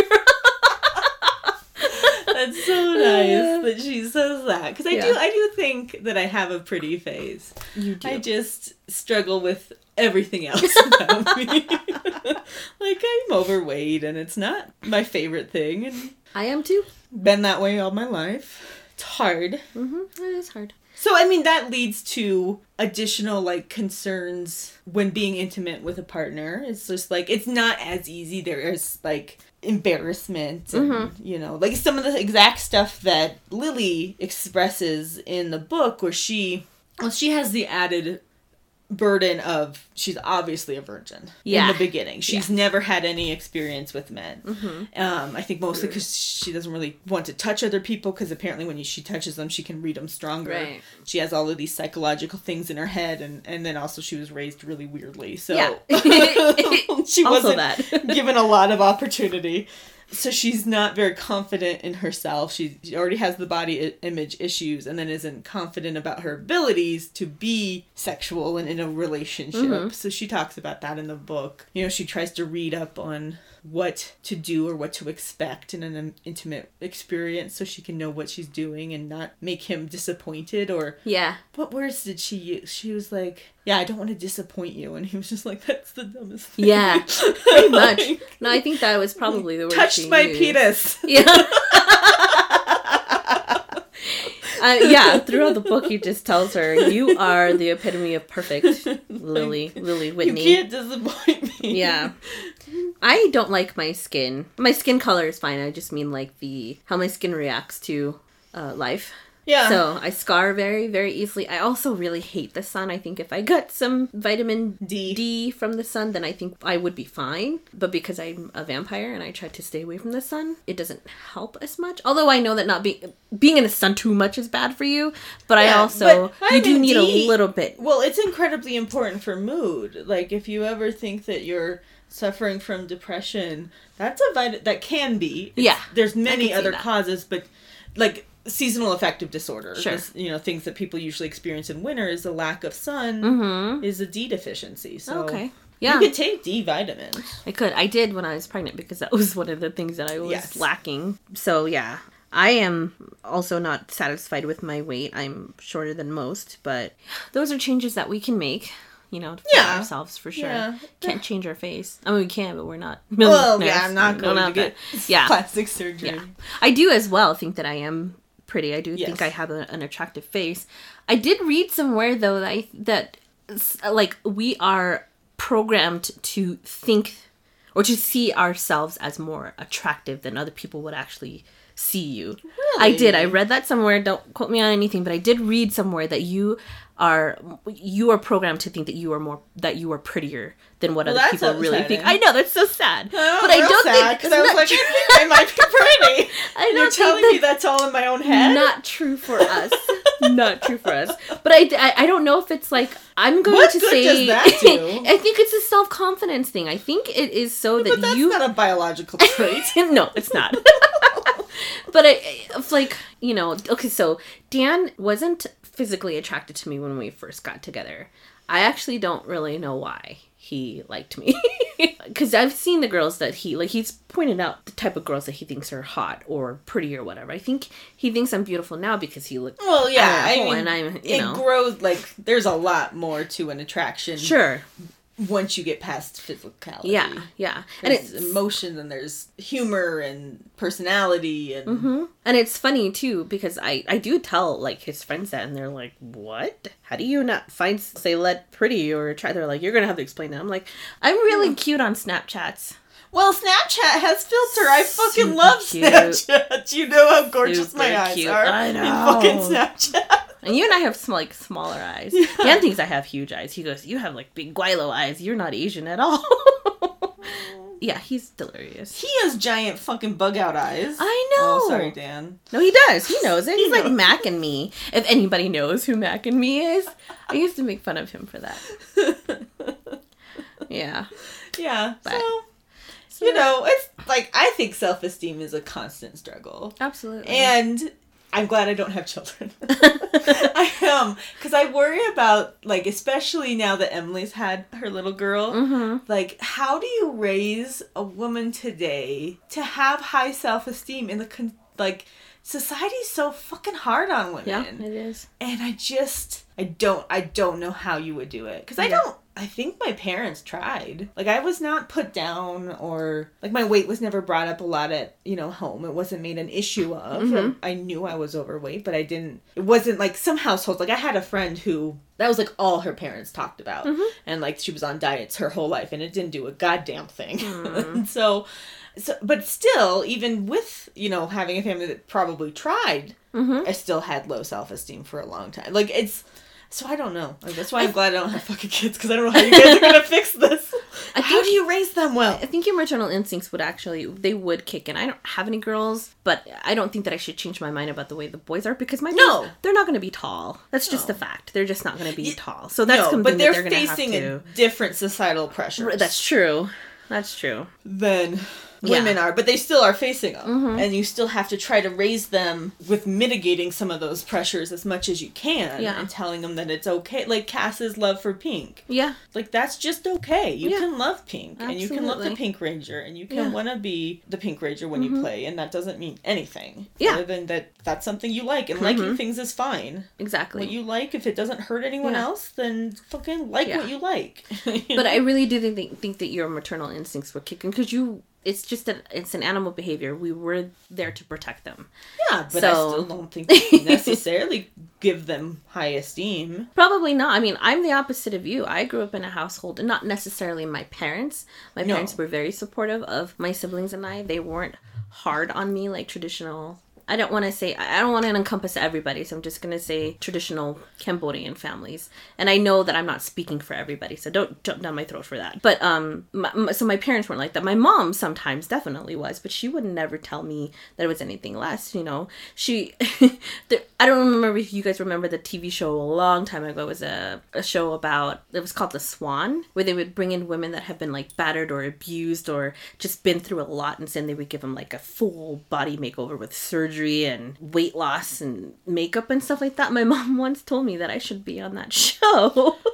That's so nice that she says that, because I yeah. do I do think that I have a pretty face. You do. I just struggle with everything else about me. Like, I'm overweight, and it's not my favorite thing, and I am too. Been that way all my life. It's hard. Mm-hmm. It is hard. So, I mean, that leads to additional, like, concerns when being intimate with a partner. It's just, like, it's not as easy. There is, like, embarrassment and, mm-hmm. you know, like, some of the exact stuff that Lily expresses in the book, where she, well, she has the added burden of, she's obviously a virgin yeah. in the beginning. She's yeah. never had any experience with men. Mm-hmm. Um, I think mostly because she doesn't really want to touch other people, because apparently when she touches them, she can read them stronger. Right. She has all of these psychological things in her head, and, and then also she was raised really weirdly. So yeah. she also wasn't that. given a lot of opportunity. So she's not very confident in herself. She, she already has the body I- image issues, and then isn't confident about her abilities to be sexual and in a relationship. Mm-hmm. So she talks about that in the book. You know, she tries to read up on what to do or what to expect in an intimate experience, so she can know what she's doing and not make him disappointed. Or yeah. what words did she use? She was like, yeah, I don't want to disappoint you. And he was just like, that's the dumbest thing. Yeah, pretty much. No, I think that was probably the word Touched she my used. penis. Yeah. uh, yeah, throughout the book, he just tells her, you are the epitome of perfect, Lily, Lily Whitney. You can't disappoint me. Yeah. I don't like my skin. My skin color is fine. I just mean, like, the how my skin reacts to uh, life. Yeah. So I scar very, very easily. I also really hate the sun. I think if I got some vitamin D. D from the sun, then I think I would be fine. But because I'm a vampire and I try to stay away from the sun, it doesn't help as much. Although I know that not being being in the sun too much is bad for you. But yeah, I also, but you do need D, a little bit. Well, it's incredibly important for mood. Like, if you ever think that you're suffering from depression, that's a vit- that can be. It's, yeah. There's many other causes, but, like, seasonal affective disorder, sure. this, you know, things that people usually experience in winter is a lack of sun, mm-hmm. is a D deficiency. So okay. Yeah. You could take D vitamins. I could. I did when I was pregnant, because that was one of the things that I was yes. lacking. So, yeah. I am also not satisfied with my weight. I'm shorter than most, but those are changes that we can make. You know, to yeah. ourselves for sure. Yeah. Can't change our face. I mean, we can, but we're not. Well, yeah, I'm not going to get yeah. plastic surgery. Yeah. I do as well think that I am pretty. I do yes. think I have a, an attractive face. I did read somewhere though that I, that like we are programmed to think or to see ourselves as more attractive than other people would actually see you. Really? I did. I read that somewhere. Don't quote me on anything, but I did read somewhere that you are you are programmed to think that you are more that you are prettier than what well, other people really upsetting. think. I know, that's so sad. Oh, but I don't sad, think because I was like, true. I think I might be pretty. I don't You're think telling that, me that's all in my own head? Not true for us. Not true for us. But I, I, I don't know if it's like I'm going what to good say. Does that do? I think it's a self confidence thing. I think it is so yeah, that but that's you. Not a biological trait. No, it's not. But I, it's like, you know, okay, so Dan wasn't physically attracted to me when we first got together. I actually don't really know why he liked me. Because I've seen the girls that he, like, he's pointed out the type of girls that he thinks are hot or pretty or whatever. I think he thinks I'm beautiful now because he looks. Well, yeah, I mean, mean, and I'm, you it know. grows, like, there's a lot more to an attraction. Sure. once you get past physicality. Yeah, yeah. There's And it's emotion, and there's humor and personality, and mm-hmm. and it's funny too because I I do tell like his friends that, and they're like, "What? How do you not find say let pretty or try?" They're like, "You're gonna have to explain that." I'm like, "I'm really yeah. cute on Snapchats." Well, Snapchat has filter. I fucking Super love cute. Snapchat. You know how gorgeous Super my eyes cute. are I know. in fucking Snapchat. And you and I have some, like, smaller eyes. Yeah. Dan thinks I have huge eyes. He goes, you have, like, big guilo eyes. You're not Asian at all. Yeah, he's delirious. He has giant fucking bug-out eyes. I know. Oh, sorry, Dan. No, he does. He knows it. He He's, like, knows. Mac and me. If anybody knows who Mac and me is. I used to make fun of him for that. Yeah. Yeah, But, so... so You know, it's like, I think self-esteem is a constant struggle. Absolutely. And I'm glad I don't have children. I am. Because I worry about, like, especially now that Emily's had her little girl, Mm-hmm. like, how do you raise a woman today to have high self-esteem in the, con- like, society's so fucking hard on women. Yeah, it is. And I just, I don't, I don't know how you would do it. Because I Yeah. don't, I think my parents tried. Like, I was not put down or, like, my weight was never brought up a lot at, you know, home. It wasn't made an issue of. Mm-hmm. I knew I was overweight, but I didn't, it wasn't, like, some households, like, I had a friend who, that was, like, all her parents talked about. Mm-hmm. And, like, she was on diets her whole life, and it didn't do a goddamn thing. Mm. so, so, but still, even with, you know, having a family that probably tried, Mm-hmm. I still had low self-esteem for a long time. Like, it's, so I don't know. Like, that's why I'm glad I don't have fucking kids, because I don't know how you guys are going to fix this. I How think- do you raise them well? I think your maternal instincts would actually, they would kick in. I don't have any girls, but I don't think that I should change my mind about the way the boys are, because my No. boys, they're not going to be tall. That's just No. a fact. They're just not going to be tall. So that's no, something but they're, that they're going to have facing to... a different societal pressure. That's true. That's true. Than Yeah. women are, but they still are facing them. Mm-hmm. And you still have to try to raise them with mitigating some of those pressures as much as you can. Yeah. And telling them that it's okay. Like Cass's love for Pink. Yeah. Like, that's just okay. You Yeah. can love Pink. And you can love the Absolutely. Pink Ranger. And you can Yeah. want to be the Pink Ranger when Mm-hmm. you play. And that doesn't mean anything. Yeah. Other than that that's something you like. And liking Mhm. things is fine. Exactly. What you like, if it doesn't hurt anyone Yeah. else, then fucking like Yeah. what you like. You But know? I really do think, think that your maternal instincts were kicking, because you... It's just that it's an animal behavior. We were there to protect them. Yeah, but I So- still don't think you necessarily give them high esteem. Probably not. I mean, I'm the opposite of you. I grew up in a household, and not necessarily my parents. My No. parents were very supportive of my siblings and I. They weren't hard on me like traditional... I don't want to say... I don't want to encompass everybody, so I'm just going to say traditional Cambodian families. And I know that I'm not speaking for everybody, so don't jump down my throat for that. But, um, my, my- so my parents weren't like that. My mom sometimes definitely was, but she would never tell me that it was anything less, you know. She... there, I don't remember if you guys remember the T V show a long time ago. It was a, a show about... It was called The Swan, where they would bring in women that have been, like, battered or abused or just been through a lot, and then they would give them, like, a full body makeover with surgery and weight loss and makeup and stuff like that. My mom once told me that I should be on that show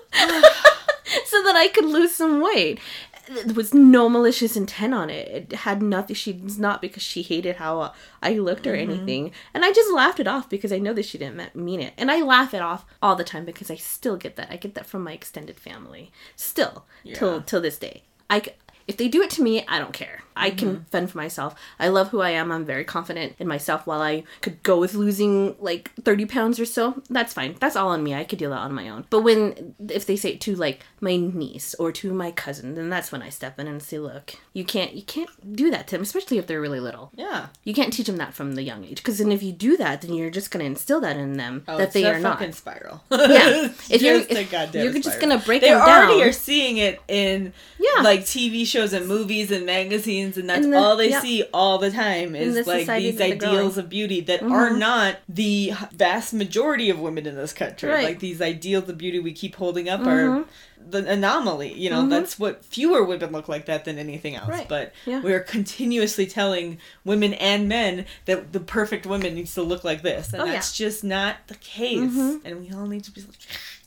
so that I could lose some weight. There was no malicious intent on it. It had nothing. She's not because she hated how uh, I looked or Mm-hmm. anything. And I just laughed it off because I know that she didn't me- mean it. And I laugh it off all the time because I still get that. I get that from my extended family. Still. Yeah. Till, till this day. I c- If they do it to me, I don't care. I can fend for myself. I love who I am. I'm very confident in myself. While I could go with losing like thirty pounds or so, that's fine. That's all on me. I could deal that on my own. But when, if they say it to like my niece or to my cousin, then that's when I step in and say, look, you can't, you can't do that to them, especially if they're really little. Yeah. You can't teach them that from the young age. Because then if you do that, then you're just going to instill that in them Oh, that it's they a are not. fucking spiral. Yeah. If you're, Just a if goddamn you're just spiral. going to break They them already down. are seeing it in Yeah. like T V shows and movies and magazines, and that's And the- all they yeah. see all the time In is the like society these that they're ideals growing. of beauty that are Mhm. not the vast majority of women in this country. Right. Like these ideals of beauty we keep holding up Mhm. are the anomaly. You know, Mhm. that's what fewer women look like that than anything else. Right. But Yeah. we're continuously telling women and men that the perfect woman needs to look like this, and Oh, yeah. that's just not the case. Mhm. And we all need to be like,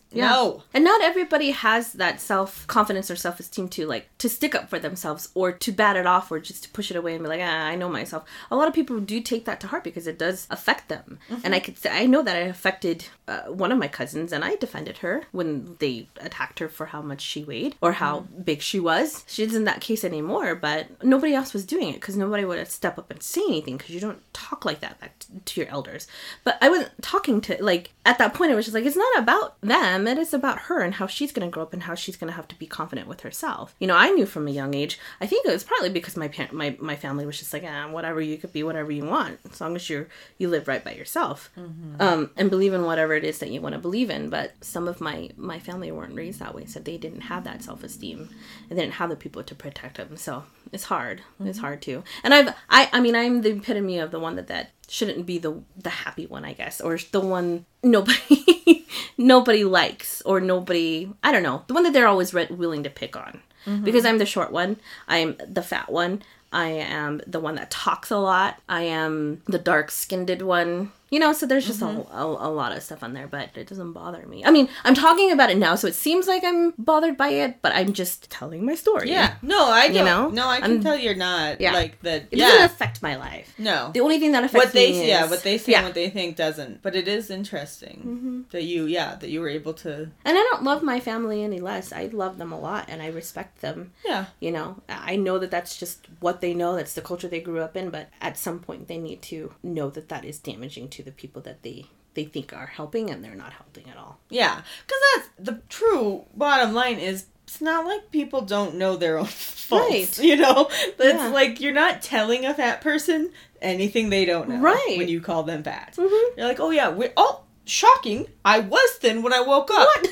Yeah. No. And not everybody has that self-confidence or self-esteem to, like, to stick up for themselves or to bat it off or just to push it away and be like, ah, I know myself. A lot of people do take that to heart because it does affect them. Mm-hmm. And I could say, I know that it affected uh, one of my cousins, and I defended her when they attacked her for how much she weighed or how mm. big she was. She's in that case anymore, but nobody else was doing it because nobody would step up and say anything because you don't talk like that back to your elders. But I wasn't talking to, like, at that point, it was just like, it's not about them. It is about her and how she's going to grow up and how she's going to have to be confident with herself. You know, I knew from a young age, I think it was partly because my parent, my, my family was just like, ah, whatever, you could be whatever you want, as long as you're, you live right by yourself. Mm-hmm. Um, and believe in whatever it is that you want to believe in. But some of my, my family weren't raised that way, so they didn't have that self-esteem and they didn't have the people to protect them. So it's hard. Mm-hmm. It's hard too. And I've, I, I mean, I'm the epitome of the one that, that shouldn't be the the happy one, I guess, or the one nobody nobody likes, or nobody, I don't know, the one that they're always re- willing to pick on. Mm-hmm. Because I'm the short one, I'm the fat one, I am the one that talks a lot, I am the dark-skinned one. You know, so there's just mm-hmm. a, a, a lot of stuff on there, but it doesn't bother me. I mean, I'm talking about it now, so it seems like I'm bothered by it, but I'm just telling my story. Yeah. No, I don't. You know? No, I can I'm, tell you're not. Yeah. Like, that. It yeah. doesn't affect my life. No. The only thing that affects what they, me is... Yeah, what they say yeah. and what they think doesn't. But it is interesting mm-hmm. that you, yeah, that you were able to... And I don't love my family any less. I love them a lot, and I respect them. Yeah. You know, I know that that's just what they know. That's the culture they grew up in, but at some point they need to know that that is damaging to the people that they... they think are helping, and they're not helping at all. Yeah, because that's the true bottom line is it's not like people don't know their own faults. Right. You know? It's yeah. like you're not telling a fat person anything they don't know right. when you call them fat. Mm-hmm. You're like, oh yeah, we oh, shocking, I was thin when I woke up. What?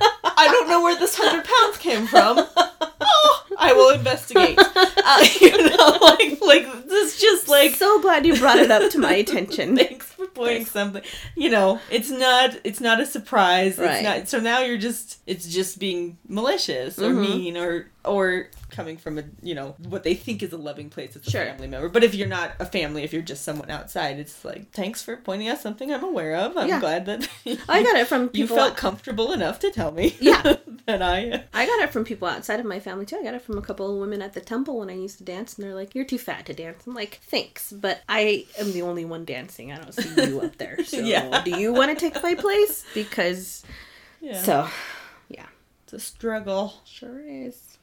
I don't know where this hundred pounds came from. Oh, I will investigate. Uh, you know, like, like, this just like... So glad you brought it up to my attention. Thanks for pointing something. You know, it's not, it's not a surprise. Right. It's not, so now you're just, it's just being malicious or mm-hmm. mean or, or coming from a, you know, what they think is a loving place as a sure. family member. But if you're not a family, if you're just someone outside, it's like, thanks for pointing out something I'm aware of. I'm yeah. glad that you, I got it from people. You felt comfortable enough to tell me. Yeah. that I... I got it from people outside of my family too. I got it from a couple of women at the temple when I used to dance, and they're like, you're too fat to dance. I'm like, thanks, but I am the only one dancing. I don't see you up there. So yeah. do you want to take my place? Because, yeah. so, yeah. It's a struggle. Sure is.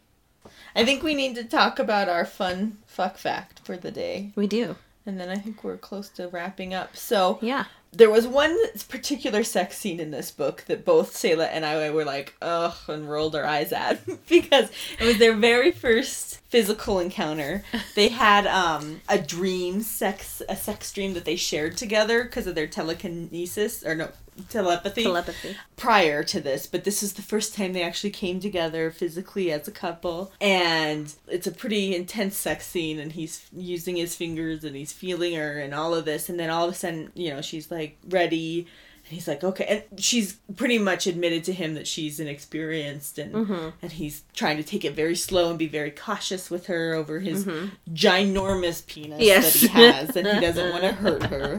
I think we need to talk about our fun fuck fact for the day. We do. And then I think we're close to wrapping up. So, yeah. There was one particular sex scene in this book that both Selah and I were like, ugh, and rolled our eyes at. Because it was their very first physical encounter. They had um, a dream, sex, a sex dream that they shared together because of their telekinesis, or no, telepathy. Telepathy. Prior to this, but this is the first time they actually came together physically as a couple. And it's a pretty intense sex scene, and he's using his fingers and he's feeling her and all of this. And then all of a sudden, you know, she's like, like ready, and he's like, okay, and she's pretty much admitted to him that she's inexperienced, and mm-hmm. and he's trying to take it very slow and be very cautious with her over his mm-hmm. ginormous penis yes. that he has, and he doesn't want to hurt her.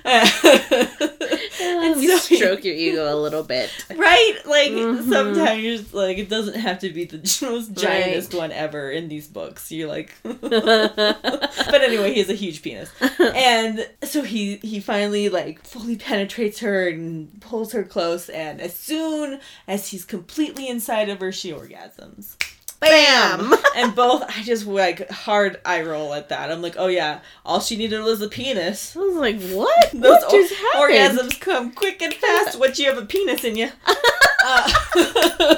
And you so stroke he, your ego a little bit, right? Like mm-hmm. sometimes, like it doesn't have to be the most giantest right. one ever in these books. You're like, but anyway, he has a huge penis, and so he he finally like fully penetrates her and pulls her close, and as soon as he's completely inside of her, she orgasms. Bam! And both, I just like hard eye roll at that. I'm like, oh yeah, all she needed was a penis. I was like, what? Those what just or- happened? Orgasms come quick and fast once you have a penis in you. uh,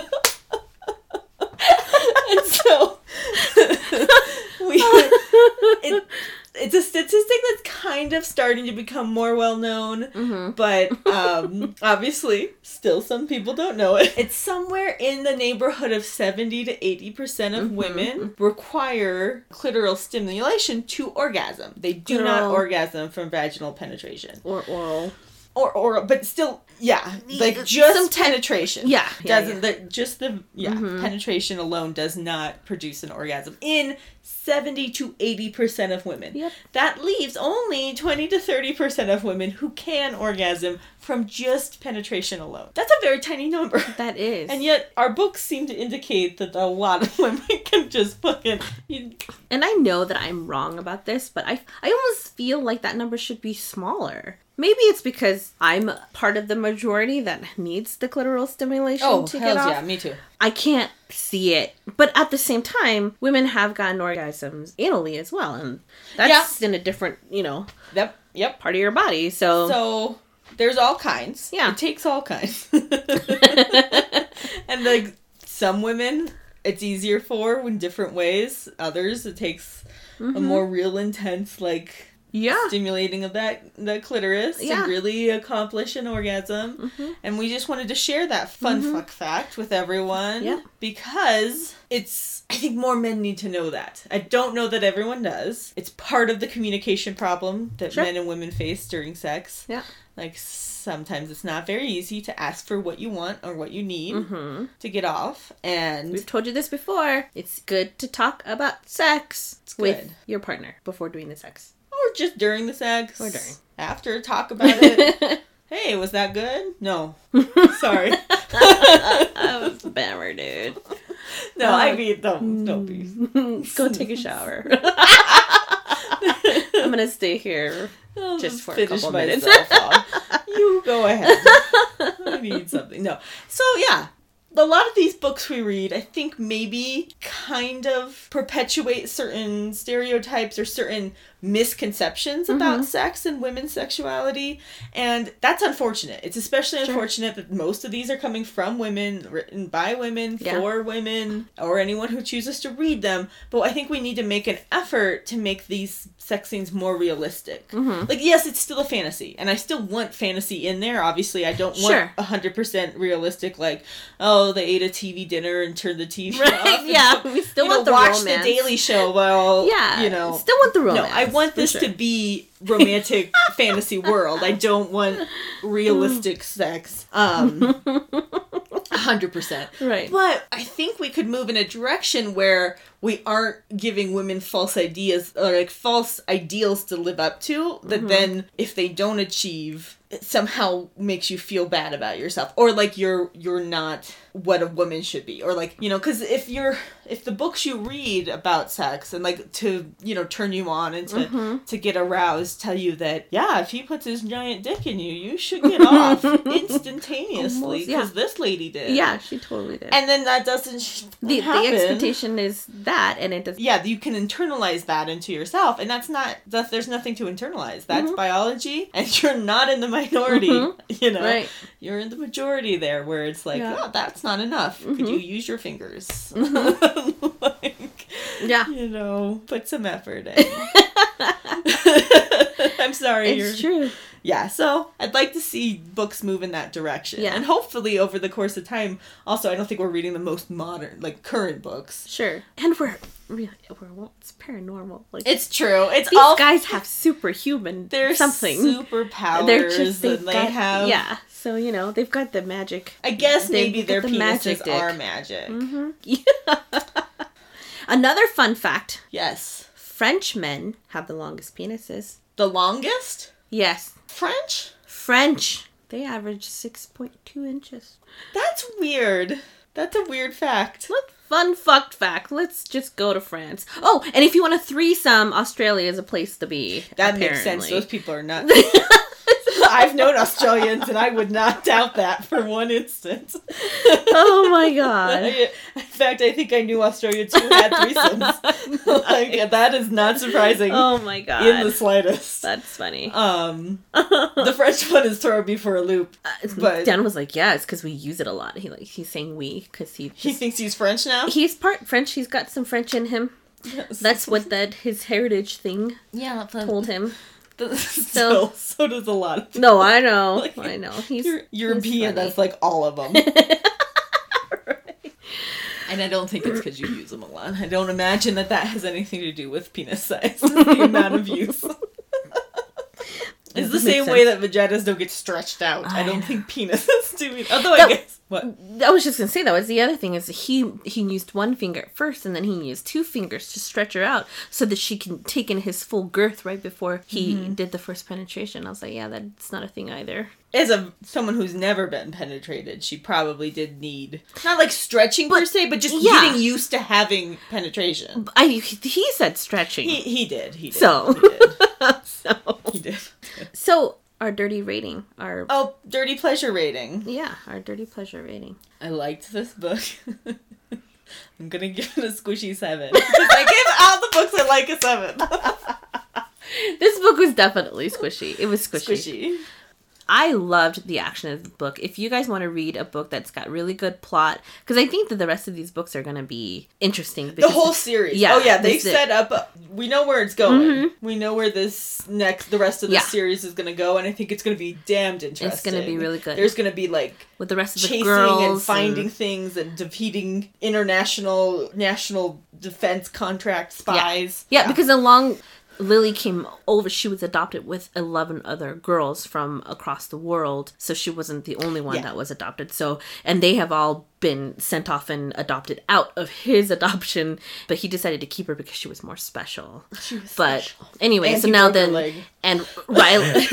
and so we, it, it's a statistic that's kind of starting to become more well known, mm-hmm. but um, obviously, still some people don't know it. It's somewhere in the neighborhood of seventy to eighty percent of mm-hmm. women require clitoral stimulation to orgasm. They do Clitoral. not orgasm from vaginal penetration. Or oral. Or oral, but still, yeah, like just Some te- penetration. Yeah. yeah doesn't, yeah. The, just the, yeah, mm-hmm. penetration alone does not produce an orgasm in seventy to eighty percent of women. Yep. That leaves only twenty to thirty percent of women who can orgasm from just penetration alone. That's a very tiny number. That is. And yet, our books seem to indicate that a lot of women can just fucking... You... And I know that I'm wrong about this, but I, I almost feel like that number should be smaller. Maybe it's because I'm part of the majority that needs the clitoral stimulation Oh, to hells get off. yeah, me too. I can't see it. But at the same time, women have gotten orgasms anally as well. And that's yeah. in a different, you know, yep, yep. part of your body. So... So... There's all kinds. Yeah. It takes all kinds. And, like, some women, it's easier for in different ways. Others, it takes mm-hmm. a more real intense, like, yeah. stimulating of that, the clitoris yeah. to really accomplish an orgasm. Mm-hmm. And we just wanted to share that fun mm-hmm. fuck fact with everyone. Yeah. Because it's, I think more men need to know that. I don't know that everyone does. It's part of the communication problem that sure. men and women face during sex. Yeah. Like, sometimes it's not very easy to ask for what you want or what you need mm-hmm. to get off. And we've told you this before. It's good to talk about sex it's with good. your partner before doing the sex. Or just during the sex. Or during. After, talk about it. Hey, was that good? No. Sorry. That was bammer, dude. No, uh, I mean, don't, don't be. Go take a shower. I'm gonna stay here I'll just, just for a finish couple minutes. off. You go ahead. I need something. No. So, yeah. A lot of these books we read, I think maybe kind of perpetuate certain stereotypes or certain misconceptions mm-hmm. about sex and women's sexuality. And that's unfortunate. It's especially sure. unfortunate that most of these are coming from women, written by women, yeah. for women, or anyone who chooses to read them. But I think we need to make an effort to make these sex scenes more realistic. Mm-hmm. Like, yes, it's still a fantasy. And I still want fantasy in there. Obviously, I don't want sure. one hundred percent realistic, like, oh, they ate a T V dinner and turned the T V right. off. Yeah, so, we still you want know, the watch romance. The Daily Show while, yeah, you know. Still want the romance. No, I want this sure. to be romantic fantasy world. I don't want realistic sex. Um, one hundred percent. Right. But I think we could move in a direction where we aren't giving women false ideas or like false ideals to live up to that mm-hmm. then if they don't achieve it somehow makes you feel bad about yourself or like you're you're not what a woman should be or like, you know, because if you're if the books you read about sex and like to, you know, turn you on and to mm-hmm. to get aroused tell you that yeah, if he puts his giant dick in you, you should get off instantaneously because yeah. this lady did. Yeah, she totally did. And then that doesn't sh- the happen. The expectation is that, and it does. Yeah, you can internalize that into yourself, and that's not. That's, there's nothing to internalize. That's mm-hmm. biology, and you're not in the minority. Mm-hmm. You know, right. You're in the majority there, where it's like, yeah. oh, that's not enough. Mm-hmm. Could you use your fingers? Mm-hmm. like, yeah, you know, put some effort in. I'm sorry. It's you're... true. Yeah, so I'd like to see books move in that direction. Yeah. And hopefully over the course of time, also, I don't think we're reading the most modern, like, current books. Sure. And we're really, we're, well, it's paranormal. Like, it's true. It's these all... guys have superhuman They're something. superpowers. They're just, and they got, have... Yeah. So, you know, they've got the magic. I guess maybe their the penises magic are magic. Mm-hmm. Yeah. Another fun fact. Yes. French men have the longest penises. The longest? Yes. French? French. They average six point two inches. That's weird. That's a weird fact. What fun fucked fact. Let's just go to France. Oh, and if you want a threesome, Australia is a place to be. That apparently. makes sense. Those people are nuts. I've known Australians, and I would not doubt that for one instant. Oh my god! In fact, I think I knew Australians who had threesomes. Like, that is not surprising. Oh my god! In the slightest. That's funny. Um, the French one is throwing me for a loop. Uh, but Dan was like, "Yeah, it's because we use it a lot." He like he's saying "we" because he just, he thinks he's French now. He's part French. He's got some French in him. Yes. That's what that his heritage thing yeah the, told him. The, so, so so does a lot of people. No, I know, like, I know. He's you're European. That's like all of them. Right. And I don't think it's because you use them a lot. I don't imagine that that has anything to do with penis size. The amount of use. It's the same sense. way that vaginas don't get stretched out. I, I don't know. think penises do. Although no, I guess What? I was just gonna say that was the other thing is he he used one finger at first and then he used two fingers to stretch her out so that she can take in his full girth right before he mm-hmm. did the first penetration. I was like, yeah, that's not a thing either. As a someone who's never been penetrated, she probably did need not like stretching but, per se, but just yeah. getting used to having penetration. I he said stretching. He he did. He did. So he did. so he did. So. Our dirty rating. Our Oh, dirty pleasure rating. Yeah, our dirty pleasure rating. I liked this book. I'm gonna give it a squishy seven. Because I give all the books I like a seven. This book was definitely squishy. It was squishy. Squishy. I loved the action of the book. If you guys want to read a book that's got really good plot, because I think that the rest of these books are going to be interesting. The whole series. Yeah, oh yeah, they set it. up. We know where it's going. Mm-hmm. We know where this next, the rest of the yeah. series is going to go, and I think it's going to be damned interesting. It's going to be really good. There's going to be like with the rest of the chasing girls and finding and... things and defeating international national defense contract spies. Yeah, yeah, yeah. Because along. Lily came over, she was adopted with eleven other girls from across the world, so she wasn't the only one yeah. that was adopted. So, and they have all been sent off and adopted out of his adoption, but he decided to keep her because she was more special. She was but special. Anyway, and so now then, and Riley...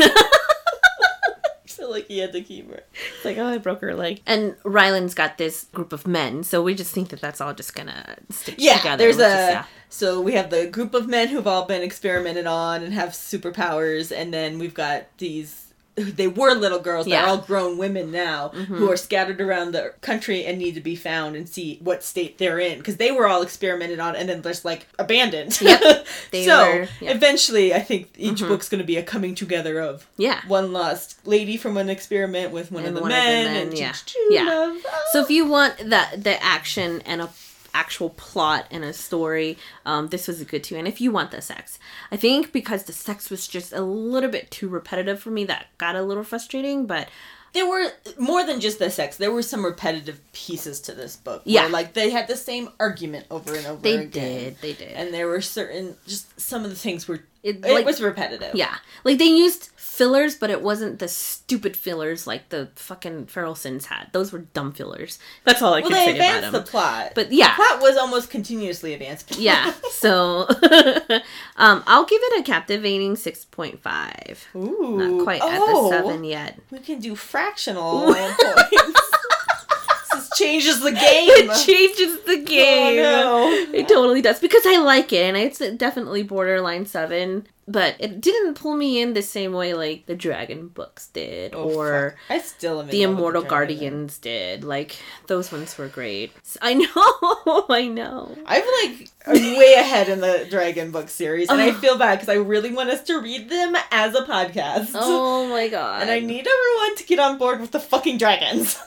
like he had to keep her. It's like, oh, I broke her leg. And Ryland's got this group of men, so we just think that that's all just gonna stick yeah, together. There's a, just, yeah. So we have the group of men who've all been experimented on and have superpowers, and then we've got these... They were little girls. They're yeah. all grown women now mm-hmm. who are scattered around the country and need to be found and see what state they're in. Because they were all experimented on and then just, like, abandoned. Yep. They so, were, yeah. eventually, I think each mm-hmm. book's going to be a coming together of yeah. one lost lady from an experiment with one, of the, one men, of the men. And yeah. yeah. Love. Oh. So if you want that the action and a actual plot and a story, um, this was good too. And if you want the sex, I think because the sex was just a little bit too repetitive for me, that got a little frustrating, but there were more than just the sex. There were some repetitive pieces to this book. Yeah. Where, like, they had the same argument over and over they again. They did. They did. And there were certain, just some of the things were, it, it like, was repetitive. Yeah. Like, they used fillers, but it wasn't the stupid fillers like the fucking Ferrelsons had. Those were dumb fillers. That's all I well, can say about them. Well, they advanced the plot. But, yeah. The plot was almost continuously advanced. Yeah. So, um, I'll give it a captivating six point five. Ooh. Not quite oh, at the seven yet. We can do fractional points. This changes the game. It changes the game. Oh, no. It totally does. Because I like it, and it's definitely borderline seven. But it didn't pull me in the same way like the Dragon books did, oh, or fuck. I still am in the love Immortal with the Guardians did. Like, those ones were great. I know, I know. I'm like way ahead in the Dragon book series, and I feel bad because I really want us to read them as a podcast. Oh my god. And I need everyone to get on board with the fucking dragons.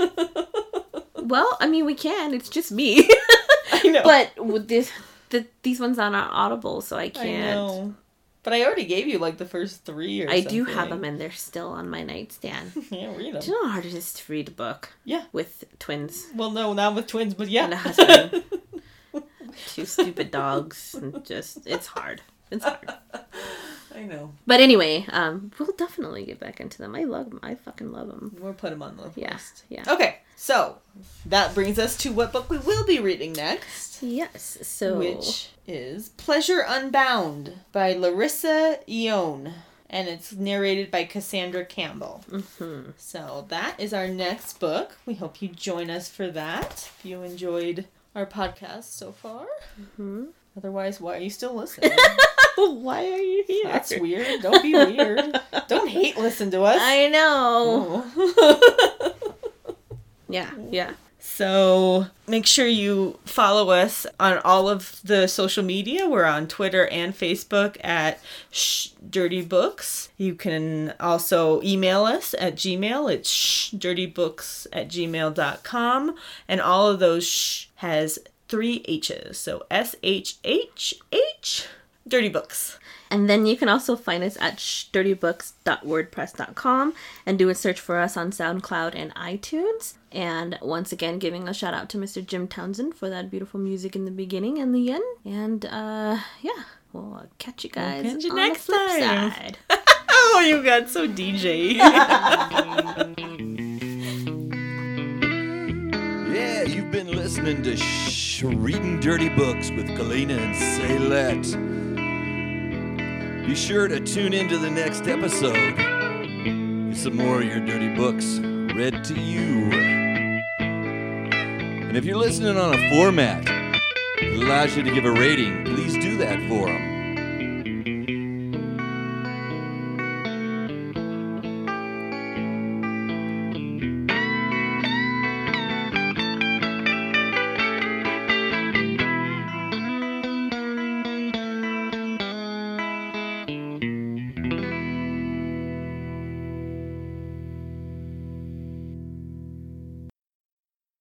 Well, I mean, we can. It's just me. I know. But with this, the, these ones aren't Audible, so I can't. I know. But I already gave you, like, the first three or I something. do have them, and they're still on my nightstand. Yeah, read them. Do you know how hard it is to read a book? Yeah. With twins. Well, no, not with twins, but yeah. And a husband. Two stupid dogs. And just, it's hard. It's hard. I know. But anyway, um, we'll definitely get back into them. I love them. I fucking love them. We'll put them on the yeah, list. Yeah. Okay, so that brings us to what book we will be reading next. Yes, so... Which is Pleasure Unbound by Larissa Ione. And it's narrated by Cassandra Campbell. Mm-hmm. So that is our next book. We hope you join us for that. If you enjoyed our podcast so far. Mm-hmm. Otherwise, why are you still listening? Why are you here? That's weird. Don't be weird. Don't hate listen to us. I know. Oh. yeah, yeah. So make sure you follow us on all of the social media. We're on Twitter and Facebook at Shh Dirty Books. You can also email us at Gmail. It's shdirtybooks at gmail dot com. And all of those sh has three H's. So S H H H, Dirty Books. And then you can also find us at sh dirty books dot wordpress dot com and do a search for us on SoundCloud and iTunes. And once again, giving a shout out to Mister Jim Townsend for that beautiful music in the beginning and the end. And uh, yeah, we'll uh, catch you guys we'll catch you on next the flip time. side. Oh, you got so D J. Yeah, you've been listening to Shh Reading Dirty Books with Galena and Saylette. Be sure to tune into the next episode. Get some more of your dirty books read to you. And if you're listening on a format that allows you to give a rating, please do that for them.